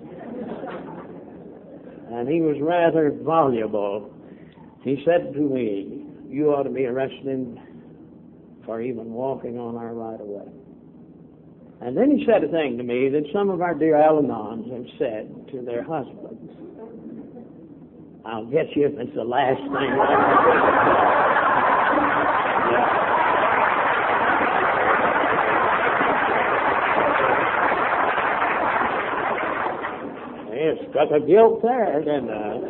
And he was rather voluble. He said to me, you ought to be arrested for even walking on our right-of-way. And then he said a thing to me that some of our dear Al-Anons have said to their husbands. I'll get you if it's the last thing I It's got a guilt there, didn't it?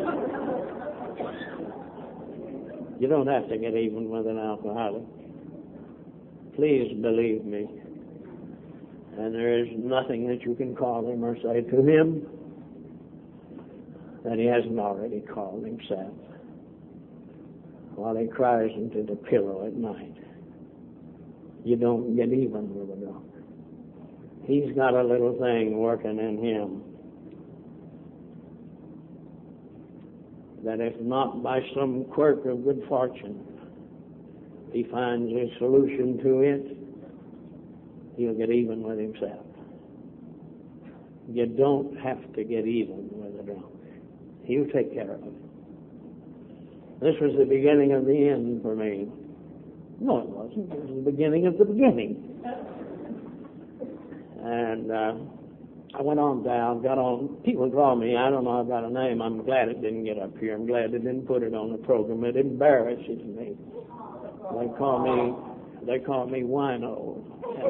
You don't have to get even with an alcoholic. Please believe me. And there is nothing that you can call him or say to him that he hasn't already called himself while he cries into the pillow at night. You don't get even with a drunk. he's got a little thing working in him that if not by some quirk of good fortune he finds a solution to it, he'll get even with himself. You don't have to get even with a drunk. He'll take care of it. This was the beginning of the end for me. No, it wasn't. It was the beginning of the beginning. And uh, I went on down, got on. People call me, I don't know, I've got a name. I'm glad it didn't get up here. I'm glad they didn't put it on the program. It embarrasses me. They call me, they call me wino.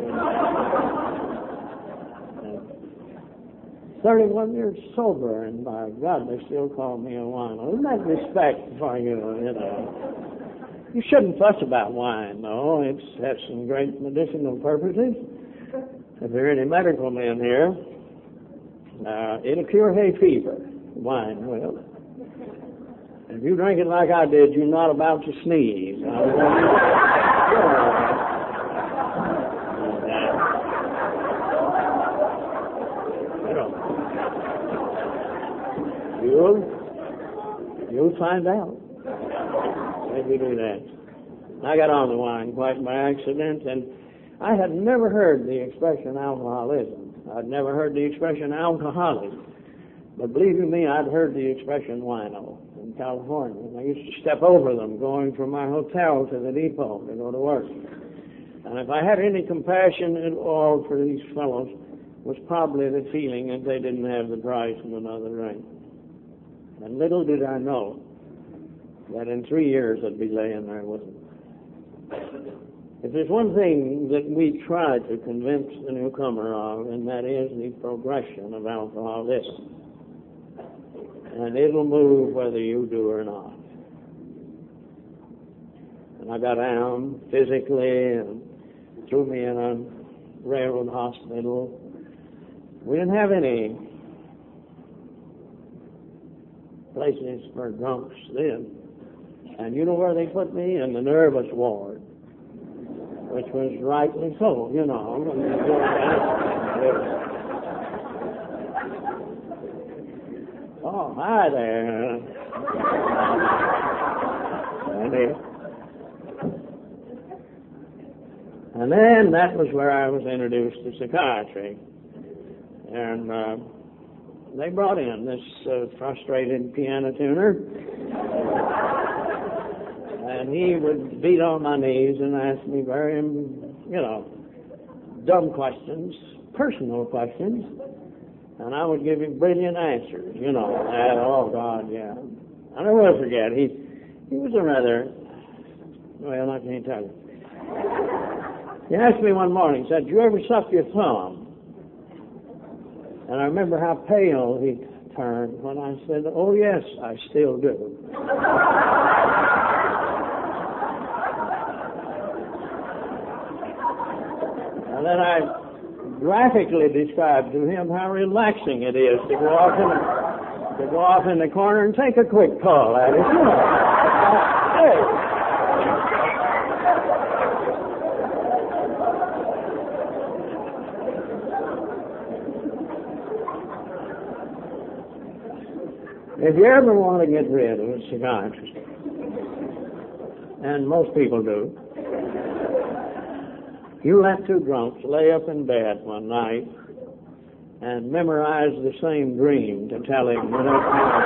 thirty-one years sober, and by God, they still call me a wino. Isn't that respect for you, you know? You shouldn't fuss about wine, though. It has some great medicinal purposes. If there are any medical men here, uh, it'll cure hay fever. Wine will. If you drink it like I did, you're not about to sneeze. You'll, you'll find out. Maybe do that. I got on the wine quite by accident, and I had never heard the expression alcoholism. I'd never heard the expression alcoholic. But believe you me, I'd heard the expression wino in California. And I used to step over them going from my hotel to the depot to go to work. And if I had any compassion at all for these fellows, was probably the feeling that they didn't have the price of another drink. And little did I know that in three years I'd be laying there with them. If there's one thing that we try to convince the newcomer of, and that is the progression of alcoholism. And it'll move whether you do or not. And I got down physically and threw me in a railroad hospital. We didn't have any places for drunks then. And you know where they put me? In the nervous ward, which was rightly so, you know. Oh, hi there. And then that was where I was introduced to psychiatry. And uh, they brought in this uh, frustrated piano tuner. And he would beat on my knees and ask me very, you know, dumb questions, personal questions. And I would give him brilliant answers, you know. And, oh, God, yeah. I never will forget. He he was a rather, well, I can't tell you. He asked me one morning, he said, "Did you ever suck your thumb?" And I remember how pale he turned when I said, "Oh, yes, I still do." And then I graphically described to him how relaxing it is to go off in the, to go off in the corner and take a quick call at it. You know. Hey. If you ever want to get rid of a psychiatrist, and most people do, you let two drunks lay up in bed one night and memorize the same dream to tell him the next morning.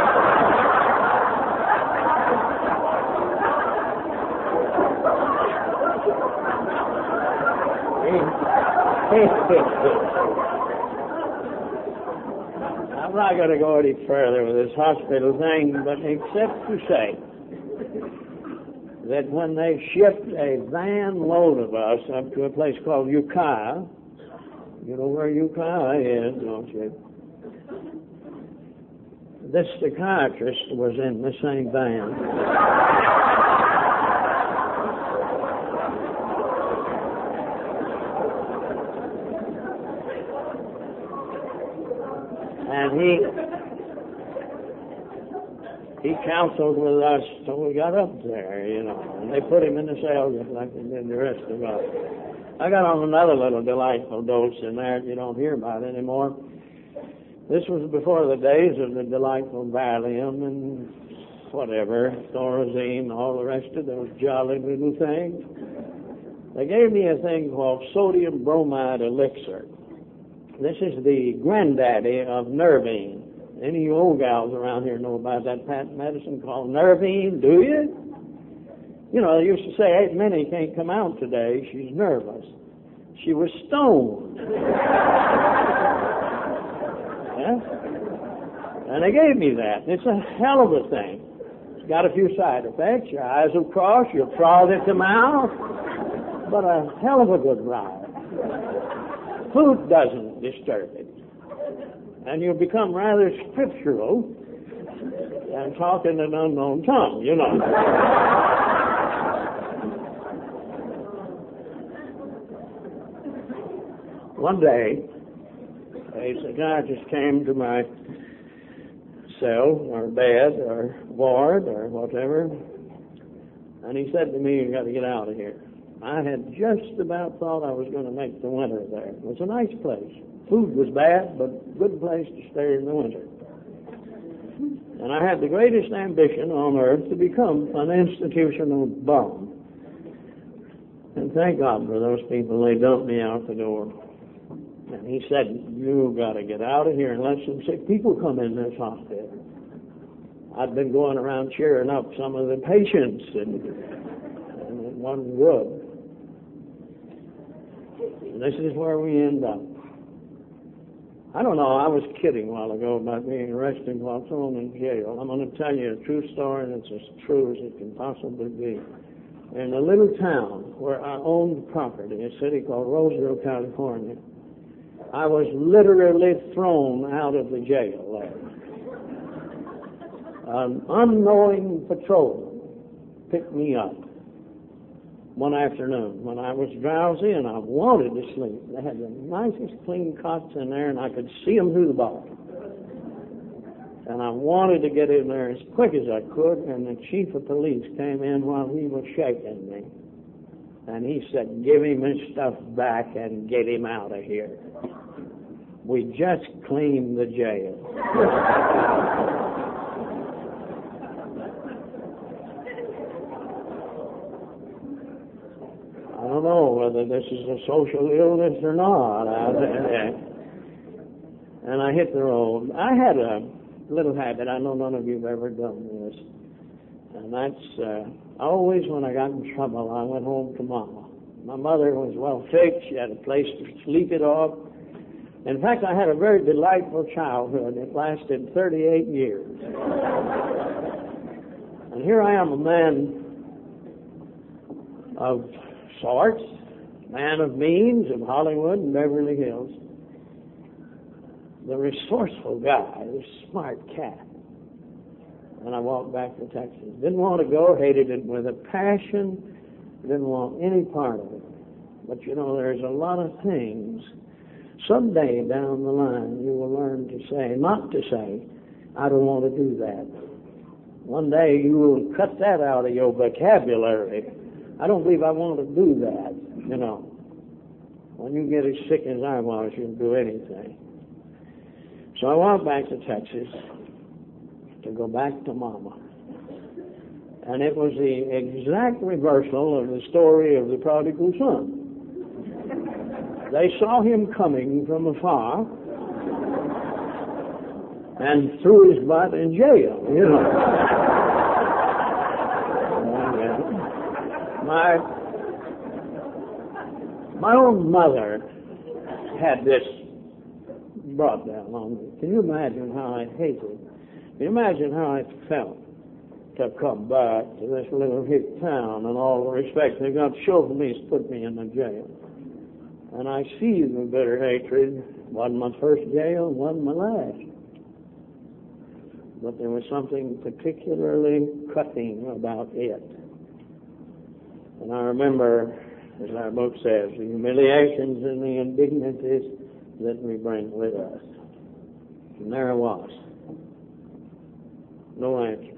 I'm not going to go any further with this hospital thing, but except to say that when they shipped a van load of us up to a place called Ukiah, you know where Ukiah is, don't you? This psychiatrist was in the same van. And he he counseled with us till we got up there, you know. And they put him in the cell just like they did the rest of us. I got on another little delightful dose in there that you don't hear about anymore. This was before the days of the delightful Valium and whatever, Thorazine, all the rest of those jolly little things. They gave me a thing called sodium bromide elixir. This is the granddaddy of Nervine. Any of you old gals around here know about that patent medicine called Nervine, do you? You know, they used to say, Aunt Minnie can't come out today. She's nervous. She was stoned. Yeah? And they gave me that. It's a hell of a thing. It's got a few side effects. Your eyes will cross. You'll froth at the mouth. But a hell of a good ride. Food doesn't disturb it. And you'll become rather scriptural and talk in an unknown tongue, you know. One day, a psychiatrist came to my cell or bed or ward or whatever, and he said to me, "You got to get out of here." I had just about thought I was going to make the winter there. It was a nice place. Food was bad, but good place to stay in the winter. And I had the greatest ambition on earth to become an institutional bum. And thank God for those people. They dumped me out the door. And he said, "You've got to get out of here and let some sick people come in this hospital." I'd been going around cheering up some of the patients, and, and it wasn't good. And this is where we end up. I don't know, I was kidding a while ago about being arrested while thrown in jail. I'm going to tell you a true story, and it's as true as it can possibly be. In a little town where I owned property, a city called Roseville, California, I was literally thrown out of the jail there. An unknowing patrolman picked me up one afternoon when I was drowsy and I wanted to sleep. They had the nicest clean cots in there, and I could see them through the bottom. And I wanted to get in there as quick as I could, and the chief of police came in while he was shaking me. And he said, "Give him his stuff back and get him out of here. We just cleaned the jail." I don't know whether this is a social illness or not. And I hit the road. I had a little habit. I know none of you have ever done this. And that's uh, always when I got in trouble, I went home to Mama. My mother was well fixed. She had a place to sleep it off. In fact, I had a very delightful childhood. It lasted thirty-eight years. And here I am, a man of sorts, man of means, of Hollywood and Beverly Hills, the resourceful guy, the smart cat. And I walked back to Texas. Didn't want to go, hated it with a passion, didn't want any part of it. But you know, there's a lot of things someday down the line you will learn to say, not to say, "I don't want to do that." One day you will cut that out of your vocabulary. I don't believe I want to do that, you know. When you get as sick as I was, you'll do anything. So I walked back to Texas to go back to Mama. And it was the exact reversal of the story of the prodigal son. They saw him coming from afar and threw his butt in jail, you know. My, my own mother had this brought down on me. Can you imagine how I hated? Can you imagine how I felt to come back to this little hick town and all the respect they got to show for me is put me in the jail? And I see the bitter hatred. Wasn't my first jail, wasn't my last. But there was something particularly cutting about it. And I remember, as our book says, the humiliations and the indignities that we bring with us. And there it was. No answer.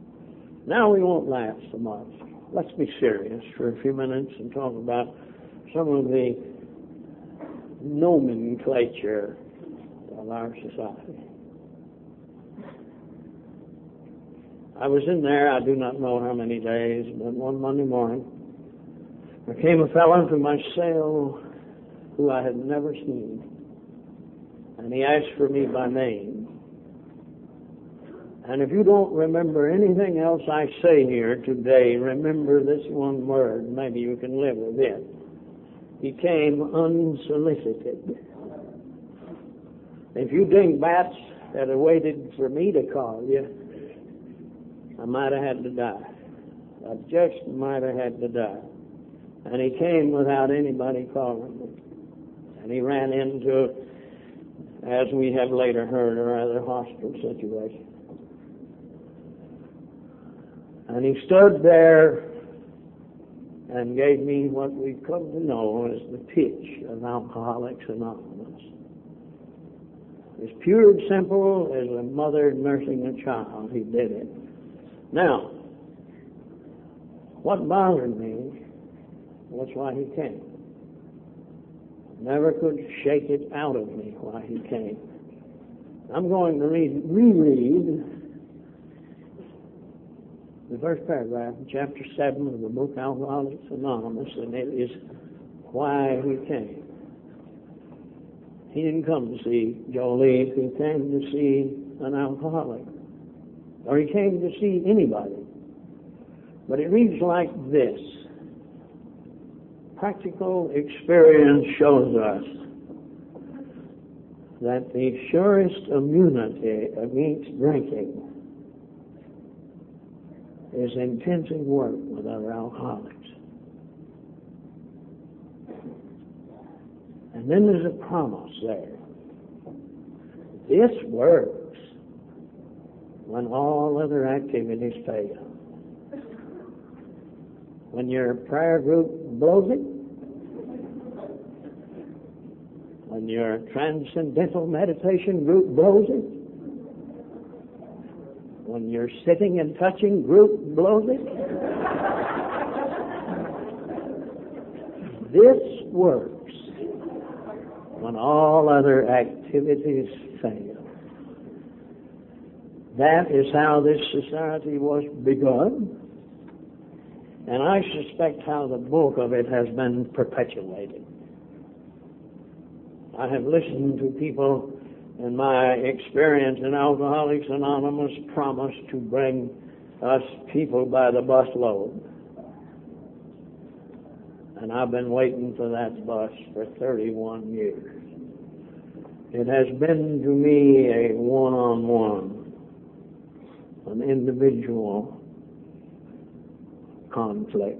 Now we won't laugh so much. Let's be serious for a few minutes and talk about some of the nomenclature of our society. I was in there, I do not know how many days, but one Monday morning, there came a fellow into my cell who I had never seen, and he asked for me by name. And if you don't remember anything else I say here today, remember this one word. Maybe you can live with it. He came unsolicited. If you dingbats had waited for me to call you, I might have had to die. I just might have had to die. And he came without anybody calling me. And he ran into, as we have later heard, a rather hostile situation. And he stood there and gave me what we've come to know as the pitch of Alcoholics Anonymous. As pure and simple as a mother nursing a child, he did it. Now, what bothered me was why he came. Never could shake it out of me why he came. I'm going to read, reread the first paragraph in chapter seven of the book Alcoholics Anonymous, and it is why he came. He didn't come to see Joe Lee, he came to see an alcoholic. Or he came to see anybody. But it reads like this. Practical experience shows us that the surest immunity against drinking is intensive work with other alcoholics. And then there's a promise there. This works when all other activities fail. When your prayer group blows it, when your transcendental meditation group blows it, when your sitting and touching group blows it, this works when all other activities fail. That is how this society was begun, and I suspect how the bulk of it has been perpetuated. I have listened to people in my experience in Alcoholics Anonymous promise to bring us people by the busload. And I've been waiting for that bus for thirty-one years. It has been to me a one-on-one, an individual conflict.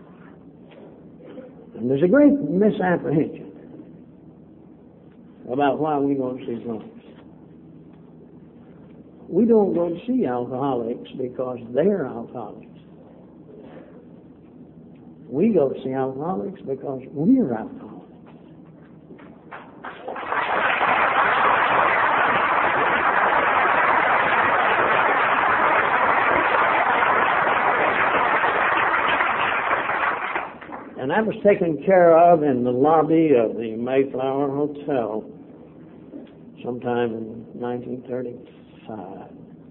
And there's a great misapprehension about why we go to see drunks. We don't go to see alcoholics because they're alcoholics. We go to see alcoholics because we're alcoholics. And that was taken care of in the lobby of the Mayflower Hotel sometime in nineteen thirty-five,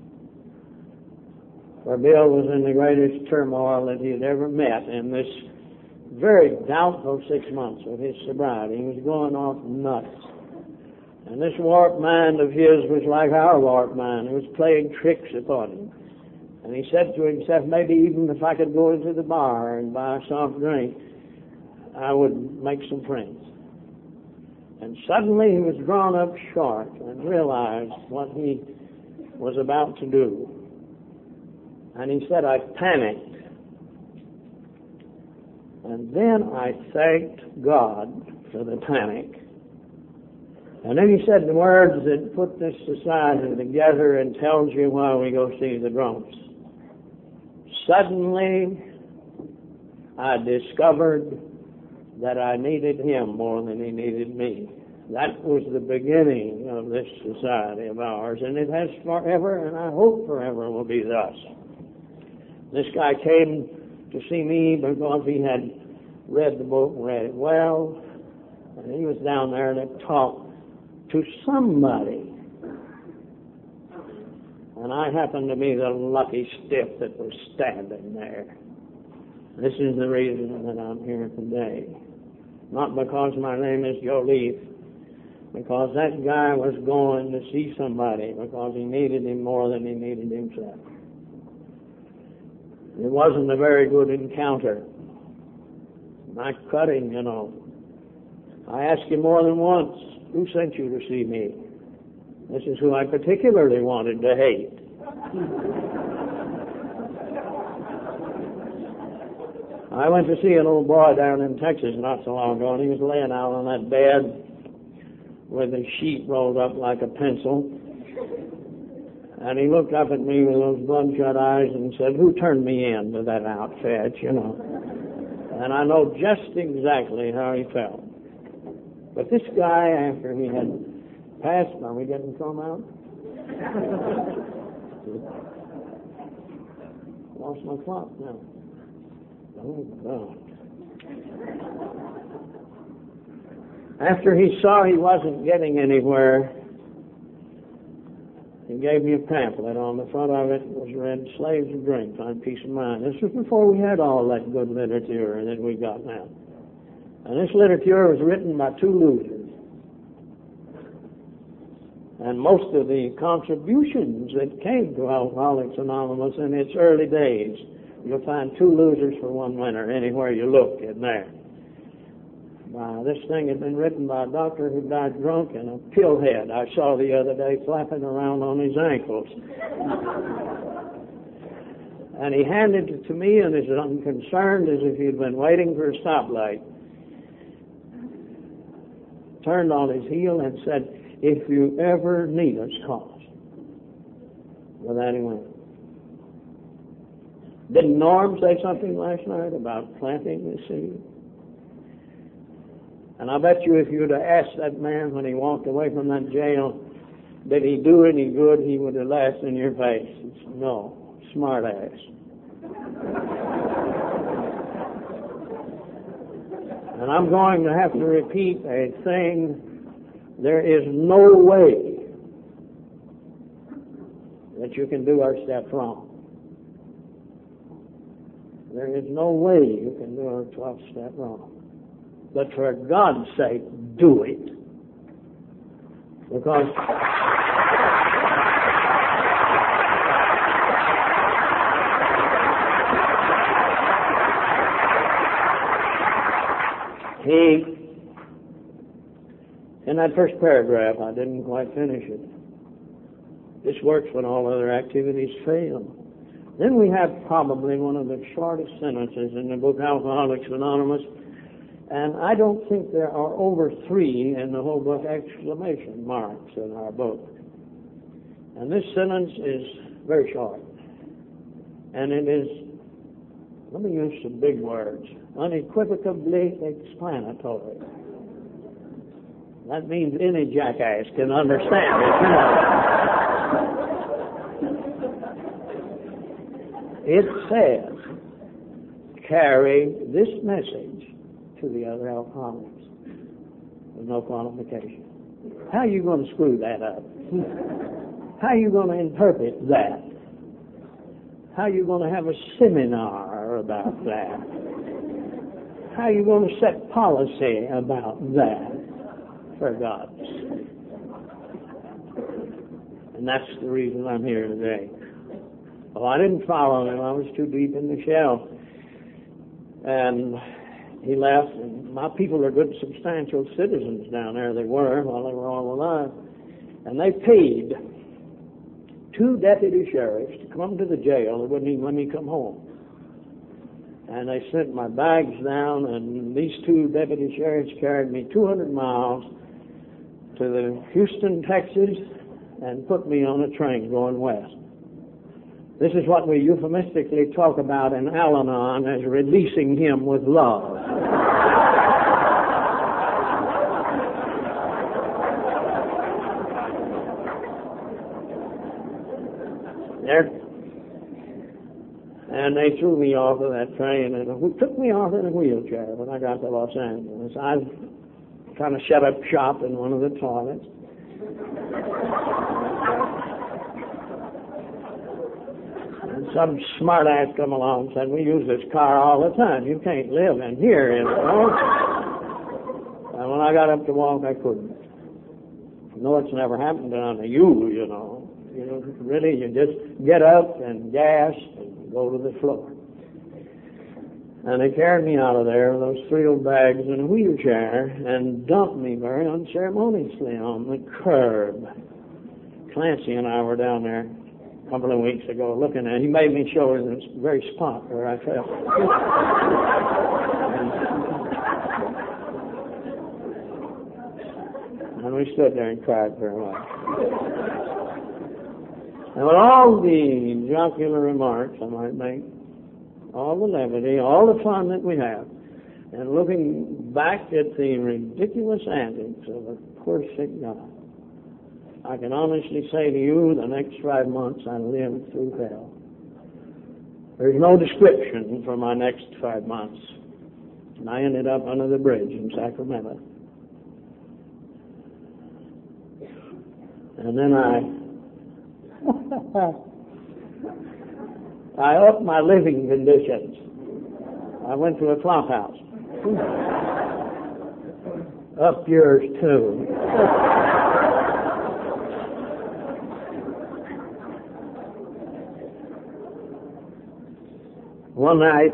where Bill was in the greatest turmoil that he had ever met in this very doubtful six months of his sobriety. He was going off nuts. And this warped mind of his was like our warped mind. It was playing tricks upon him. And he said to himself, maybe even if I could go into the bar and buy a soft drink, I would make some friends. And suddenly he was drawn up short and realized what he was about to do. And he said, I panicked. And then I thanked God for the panic. And then he said the words that put this society together and tells you why we go see the drunks. Suddenly, I discovered that I needed him more than he needed me. That was the beginning of this society of ours, and it has forever, and I hope forever will be thus. This guy came to see me because he had read the book, read it well, and he was down there to talk to somebody. And I happened to be the lucky stiff that was standing there. This is the reason that I'm here today. Not because my name is Joe Leaf, because that guy was going to see somebody because he needed him more than he needed himself. It wasn't a very good encounter. Not cutting, you know. I asked him more than once, who sent you to see me? This is who I particularly wanted to hate. I went to see an old boy down in Texas not so long ago, and he was laying out on that bed with a sheet rolled up like a pencil. And he looked up at me with those bloodshot eyes and said, who turned me in to that outfit, you know? And I know just exactly how he felt. But this guy, after he had passed, are we getting thrown out? Lost my clock now. Oh, God. After he saw he wasn't getting anywhere, he gave me a pamphlet. On the front of it was read, Slaves of Drink, Find Peace of Mind. This was before we had all that good literature that we got now. And this literature was written by two losers. And most of the contributions that came to Alcoholics Anonymous in its early days, you'll find two losers for one winner anywhere you look in there. Uh, this thing had been written by a doctor who died drunk and a pillhead I saw the other day flapping around on his ankles. And he handed it to me and as unconcerned as if he'd been waiting for a stoplight. Turned on his heel and said, if you ever need us, call us. With that he went. Didn't Norm say something last night about planting the seed? And I bet you if you'd have asked that man when he walked away from that jail, did he do any good, he would have laughed in your face. It's, no, smart ass. And I'm going to have to repeat a thing. There is no way that you can do our step wrong. There is no way you can do our twelfth step wrong. But for God's sake, do it. Because he, in that first paragraph, I didn't quite finish it. This works when all other activities fail. Then we have probably one of the shortest sentences in the book Alcoholics Anonymous, and I don't think there are over three in the whole book exclamation marks in our book. And this sentence is very short. And it is, let me use some big words, unequivocally explanatory. That means any jackass can understand it. It says, carry this message to the other alcoholics with no qualification. How are you going to screw that up? How are you going to interpret that? How are you going to have a seminar about that? How are you going to set policy about that? For God's sake. And that's the reason I'm here today. Well, I didn't follow him. I was too deep in the shell. And he left, and my people are good, substantial citizens down there. They were while they were all alive. And they paid two deputy sheriffs to come to the jail. They wouldn't even let me come home. And they sent my bags down, and these two deputy sheriffs carried me two hundred miles to the Houston, Texas, and put me on a train going west. This is what we euphemistically talk about in Al-Anon as releasing him with love. There. And they threw me off of that train and took me off in a wheelchair when I got to Los Angeles. I kind of set up shop in one of the toilets. And some smart ass come along and said, we use this car all the time. You can't live in here, you know. And when I got up to walk, I couldn't. No, it's never happened to you, you know. You know, really, you just get up and gas and go to the floor. And they carried me out of there, those three old bags in a wheelchair, and dumped me very unceremoniously on the curb. Clancy and I were down there a couple of weeks ago looking at it. He made me show her this very spot where I fell. and, and we stood there and cried for a while. And with all the jocular remarks I might make, all the levity, all the fun that we have, and looking back at the ridiculous antics of a poor sick guy, I can honestly say to you, the next five months I lived through hell. There's no description for my next five months. And I ended up under the bridge in Sacramento. And then I I upped my living conditions. I went to a flop house. Up yours, too. One night,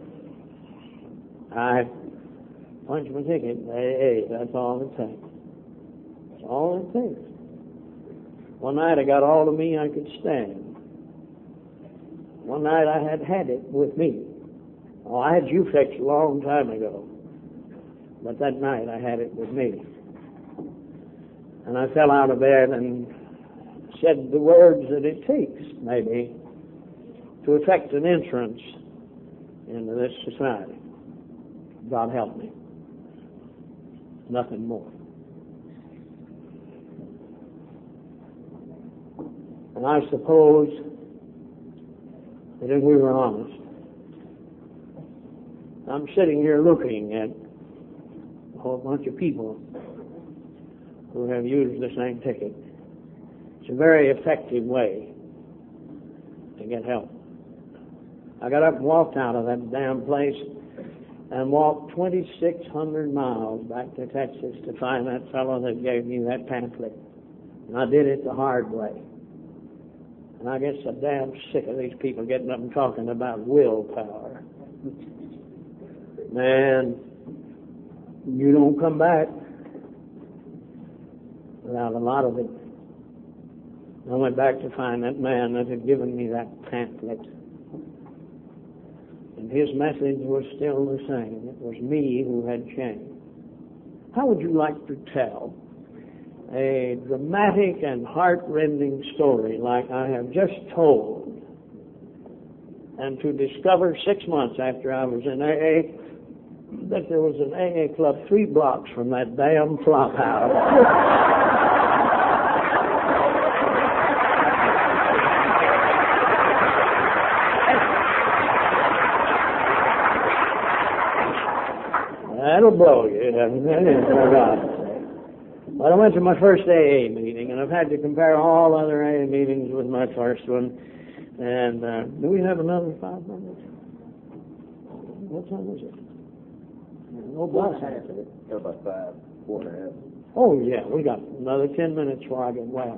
I punched my ticket. Hey, that's all it takes. That's all it takes. One night, I got all the me I could stand. One night I had had it with me. Oh, I had you fixed a long time ago. But that night I had it with me. And I fell out of bed and said the words that it takes, maybe, to effect an entrance into this society. God help me. Nothing more. And I suppose that if we were honest, I'm sitting here looking at a whole bunch of people who have used the same ticket. It's a very effective way to get help. I got up and walked out of that damn place and walked twenty-six hundred miles back to Texas to find that fellow that gave me that pamphlet. And I did it the hard way. And I get so damn sick of these people getting up and talking about willpower. Man, you don't come back without a lot of it. I went back to find that man that had given me that pamphlet. And his message was still the same. It was me who had changed. How would you like to tell a dramatic and heart-rending story like I have just told, and to discover six months after I was in A A that there was an A A club three blocks from that damn flop house? That'll blow you. But I went to my first A A meeting, and I've had to compare all other A A meetings with my first one. And uh, do we have another five minutes? What time is it? No bus has it. About five, four and a half. Oh, yeah, we got another ten minutes before I get well.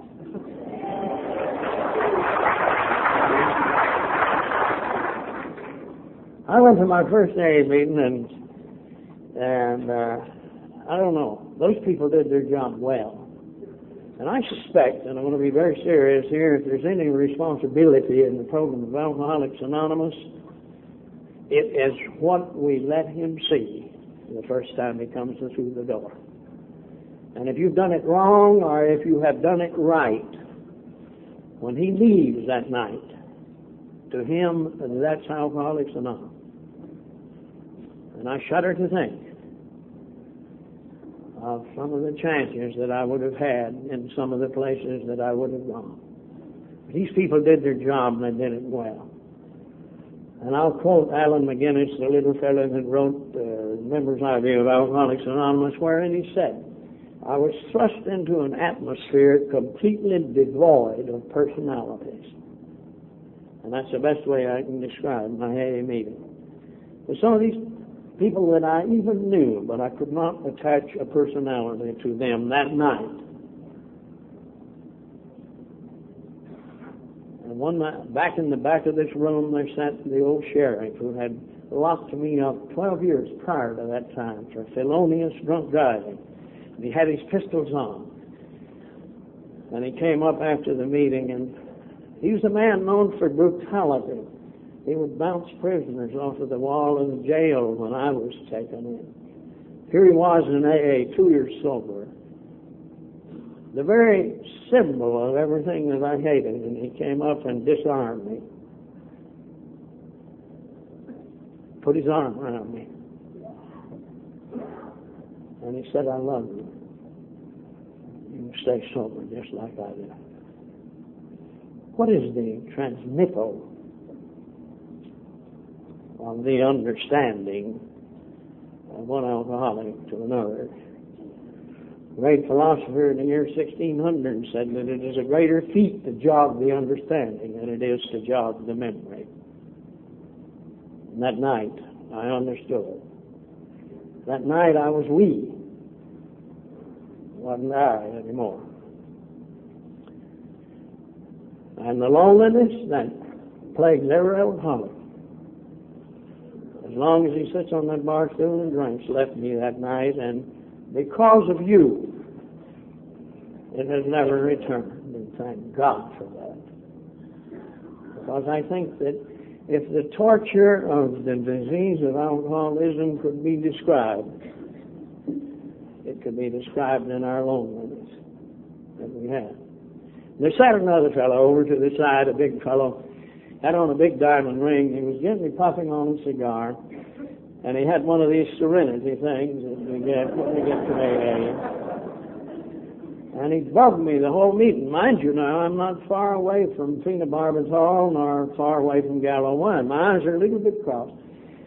I went to my first A A meeting, and and uh, I don't know, those people did their job well. And I suspect, and I'm going to be very serious here, if there's any responsibility in the program of Alcoholics Anonymous, it is what we let him see the first time he comes through the door. And if you've done it wrong, or if you have done it right, when he leaves that night, to him, that's Alcoholics Anonymous. And I shudder to think of some of the chances that I would have had in some of the places that I would have gone. These people did their job, and they did it well. And I'll quote Alan McGinnis, the little fellow that wrote the Members' Idea of Alcoholics Anonymous, wherein he said, I was thrust into an atmosphere completely devoid of personalities. And that's the best way I can describe my A A meeting. There's some of these people that I even knew, but I could not attach a personality to them that night. And one night, back in the back of this room, there sat the old sheriff who had locked me up twelve years prior to that time for felonious drunk driving. And he had his pistols on. And he came up after the meeting, and he was a man known for brutality. He would bounce prisoners off of the wall of the jail when I was taken in. Here he was in A A, two years sober. The very symbol of everything that I hated, and he came up and disarmed me. Put his arm around me. And he said, I love you. You stay sober just like I did. What is the transmittal of the understanding of one alcoholic to another? A great philosopher in the year sixteen hundred said that it is a greater feat to jog the understanding than it is to jog the memory. And that night, I understood. That night, I was we. Wasn't I anymore. And the loneliness that plagues every alcoholic, as long as he sits on that bar stool and drinks, left me that night, and because of you, it has never returned, and thank God for that. Because I think that if the torture of the disease of alcoholism could be described, it could be described in our loneliness that we had. There sat another fellow over to the side, a big fellow, had on a big diamond ring. He was gently puffing on a cigar, and he had one of these serenity things that we get when we get to A A. And he bugged me the whole meeting. Mind you now, I'm not far away from phenobarbital nor far away from Gallo one. My eyes are a little bit crossed.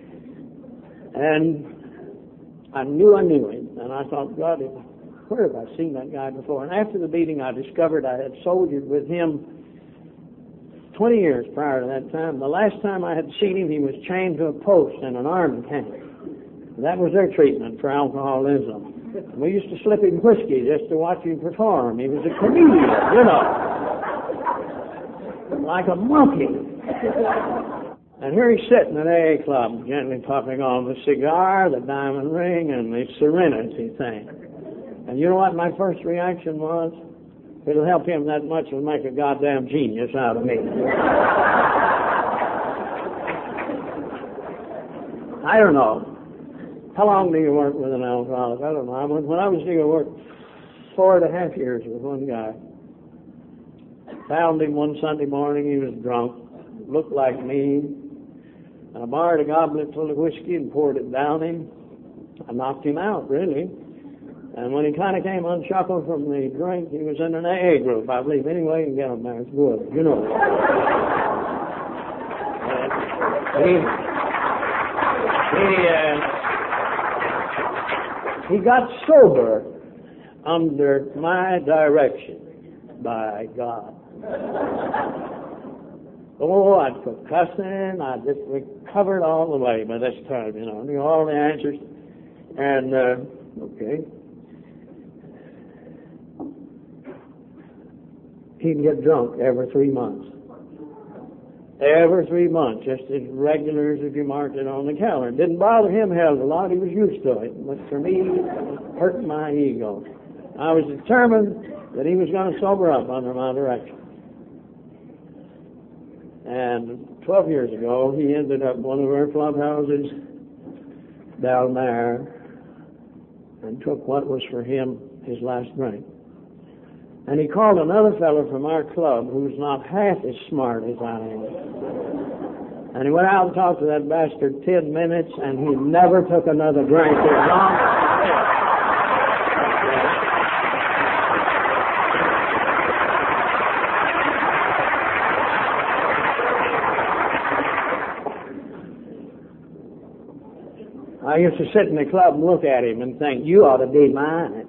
And I knew I knew him, and I thought, God, where have I seen that guy before? And after the meeting, I discovered I had soldiered with him twenty years prior to that time. The last time I had seen him, he was chained to a post in an army camp. That was their treatment for alcoholism. We used to slip him whiskey just to watch him perform. He was a comedian, you know, like a monkey. And here he's sitting at A A club, gently puffing on the cigar, the diamond ring, and the serenity thing. And you know what my first reaction was? If it'll help him that much, it'll make a goddamn genius out of me. I don't know. How long do you work with an alcoholic? I don't know. I went, when I was doing work, four and a half years with one guy. Found him one Sunday morning. He was drunk, looked like me. I borrowed a goblet full of whiskey and poured it down him. I knocked him out, really. And when he kind of came unshuckled from the drink, he was in an A A group, I believe. Anyway, you can get him there. It's good, you know. he he, uh, he got sober under my direction, by God. Oh, I quit cussing. I just recovered all the way by this time, you know. I knew all the answers. And, uh, okay. He'd get drunk every three months. Every three months, just as regular as if you marked it on the calendar. It didn't bother him hell of a lot. He was used to it. But for me, it hurt my ego. I was determined that he was going to sober up under my direction. And twelve years ago, he ended up one of our clubhouses down there and took what was for him his last drink. And he called another fellow from our club who's not half as smart as I am. And he went out and talked to that bastard ten minutes, and he never took another drink as long. I used to sit in the club and look at him and think, you ought to be mine.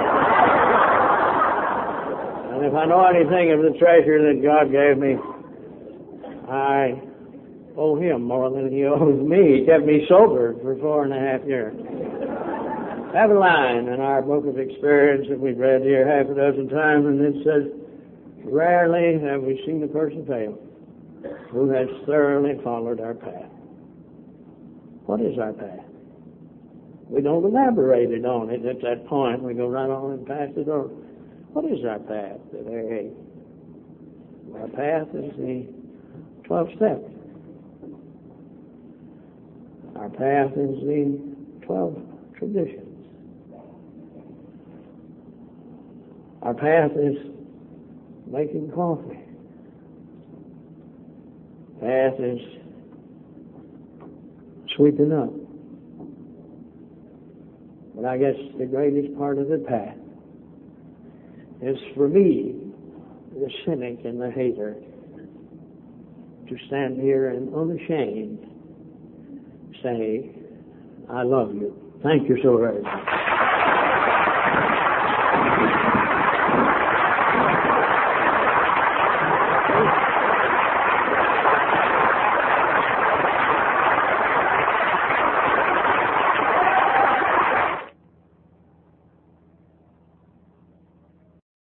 And if I know anything of the treasure that God gave me, I owe him more than he owes me. He kept me sober for four and a half years. I have a line in our book of experience that we've read here half a dozen times, and it says, rarely have we seen a person fail who has thoroughly followed our path. What is our path? We don't elaborate it on it at that point. We go right on and pass it over. What is our path at A A? Our path is the twelve steps. Our path is the twelve traditions. Our path is making coffee. Path is sweeping up. But I guess the greatest part of the path is for me, the cynic and the hater, to stand here and unashamed say, I love you. Thank you so very much.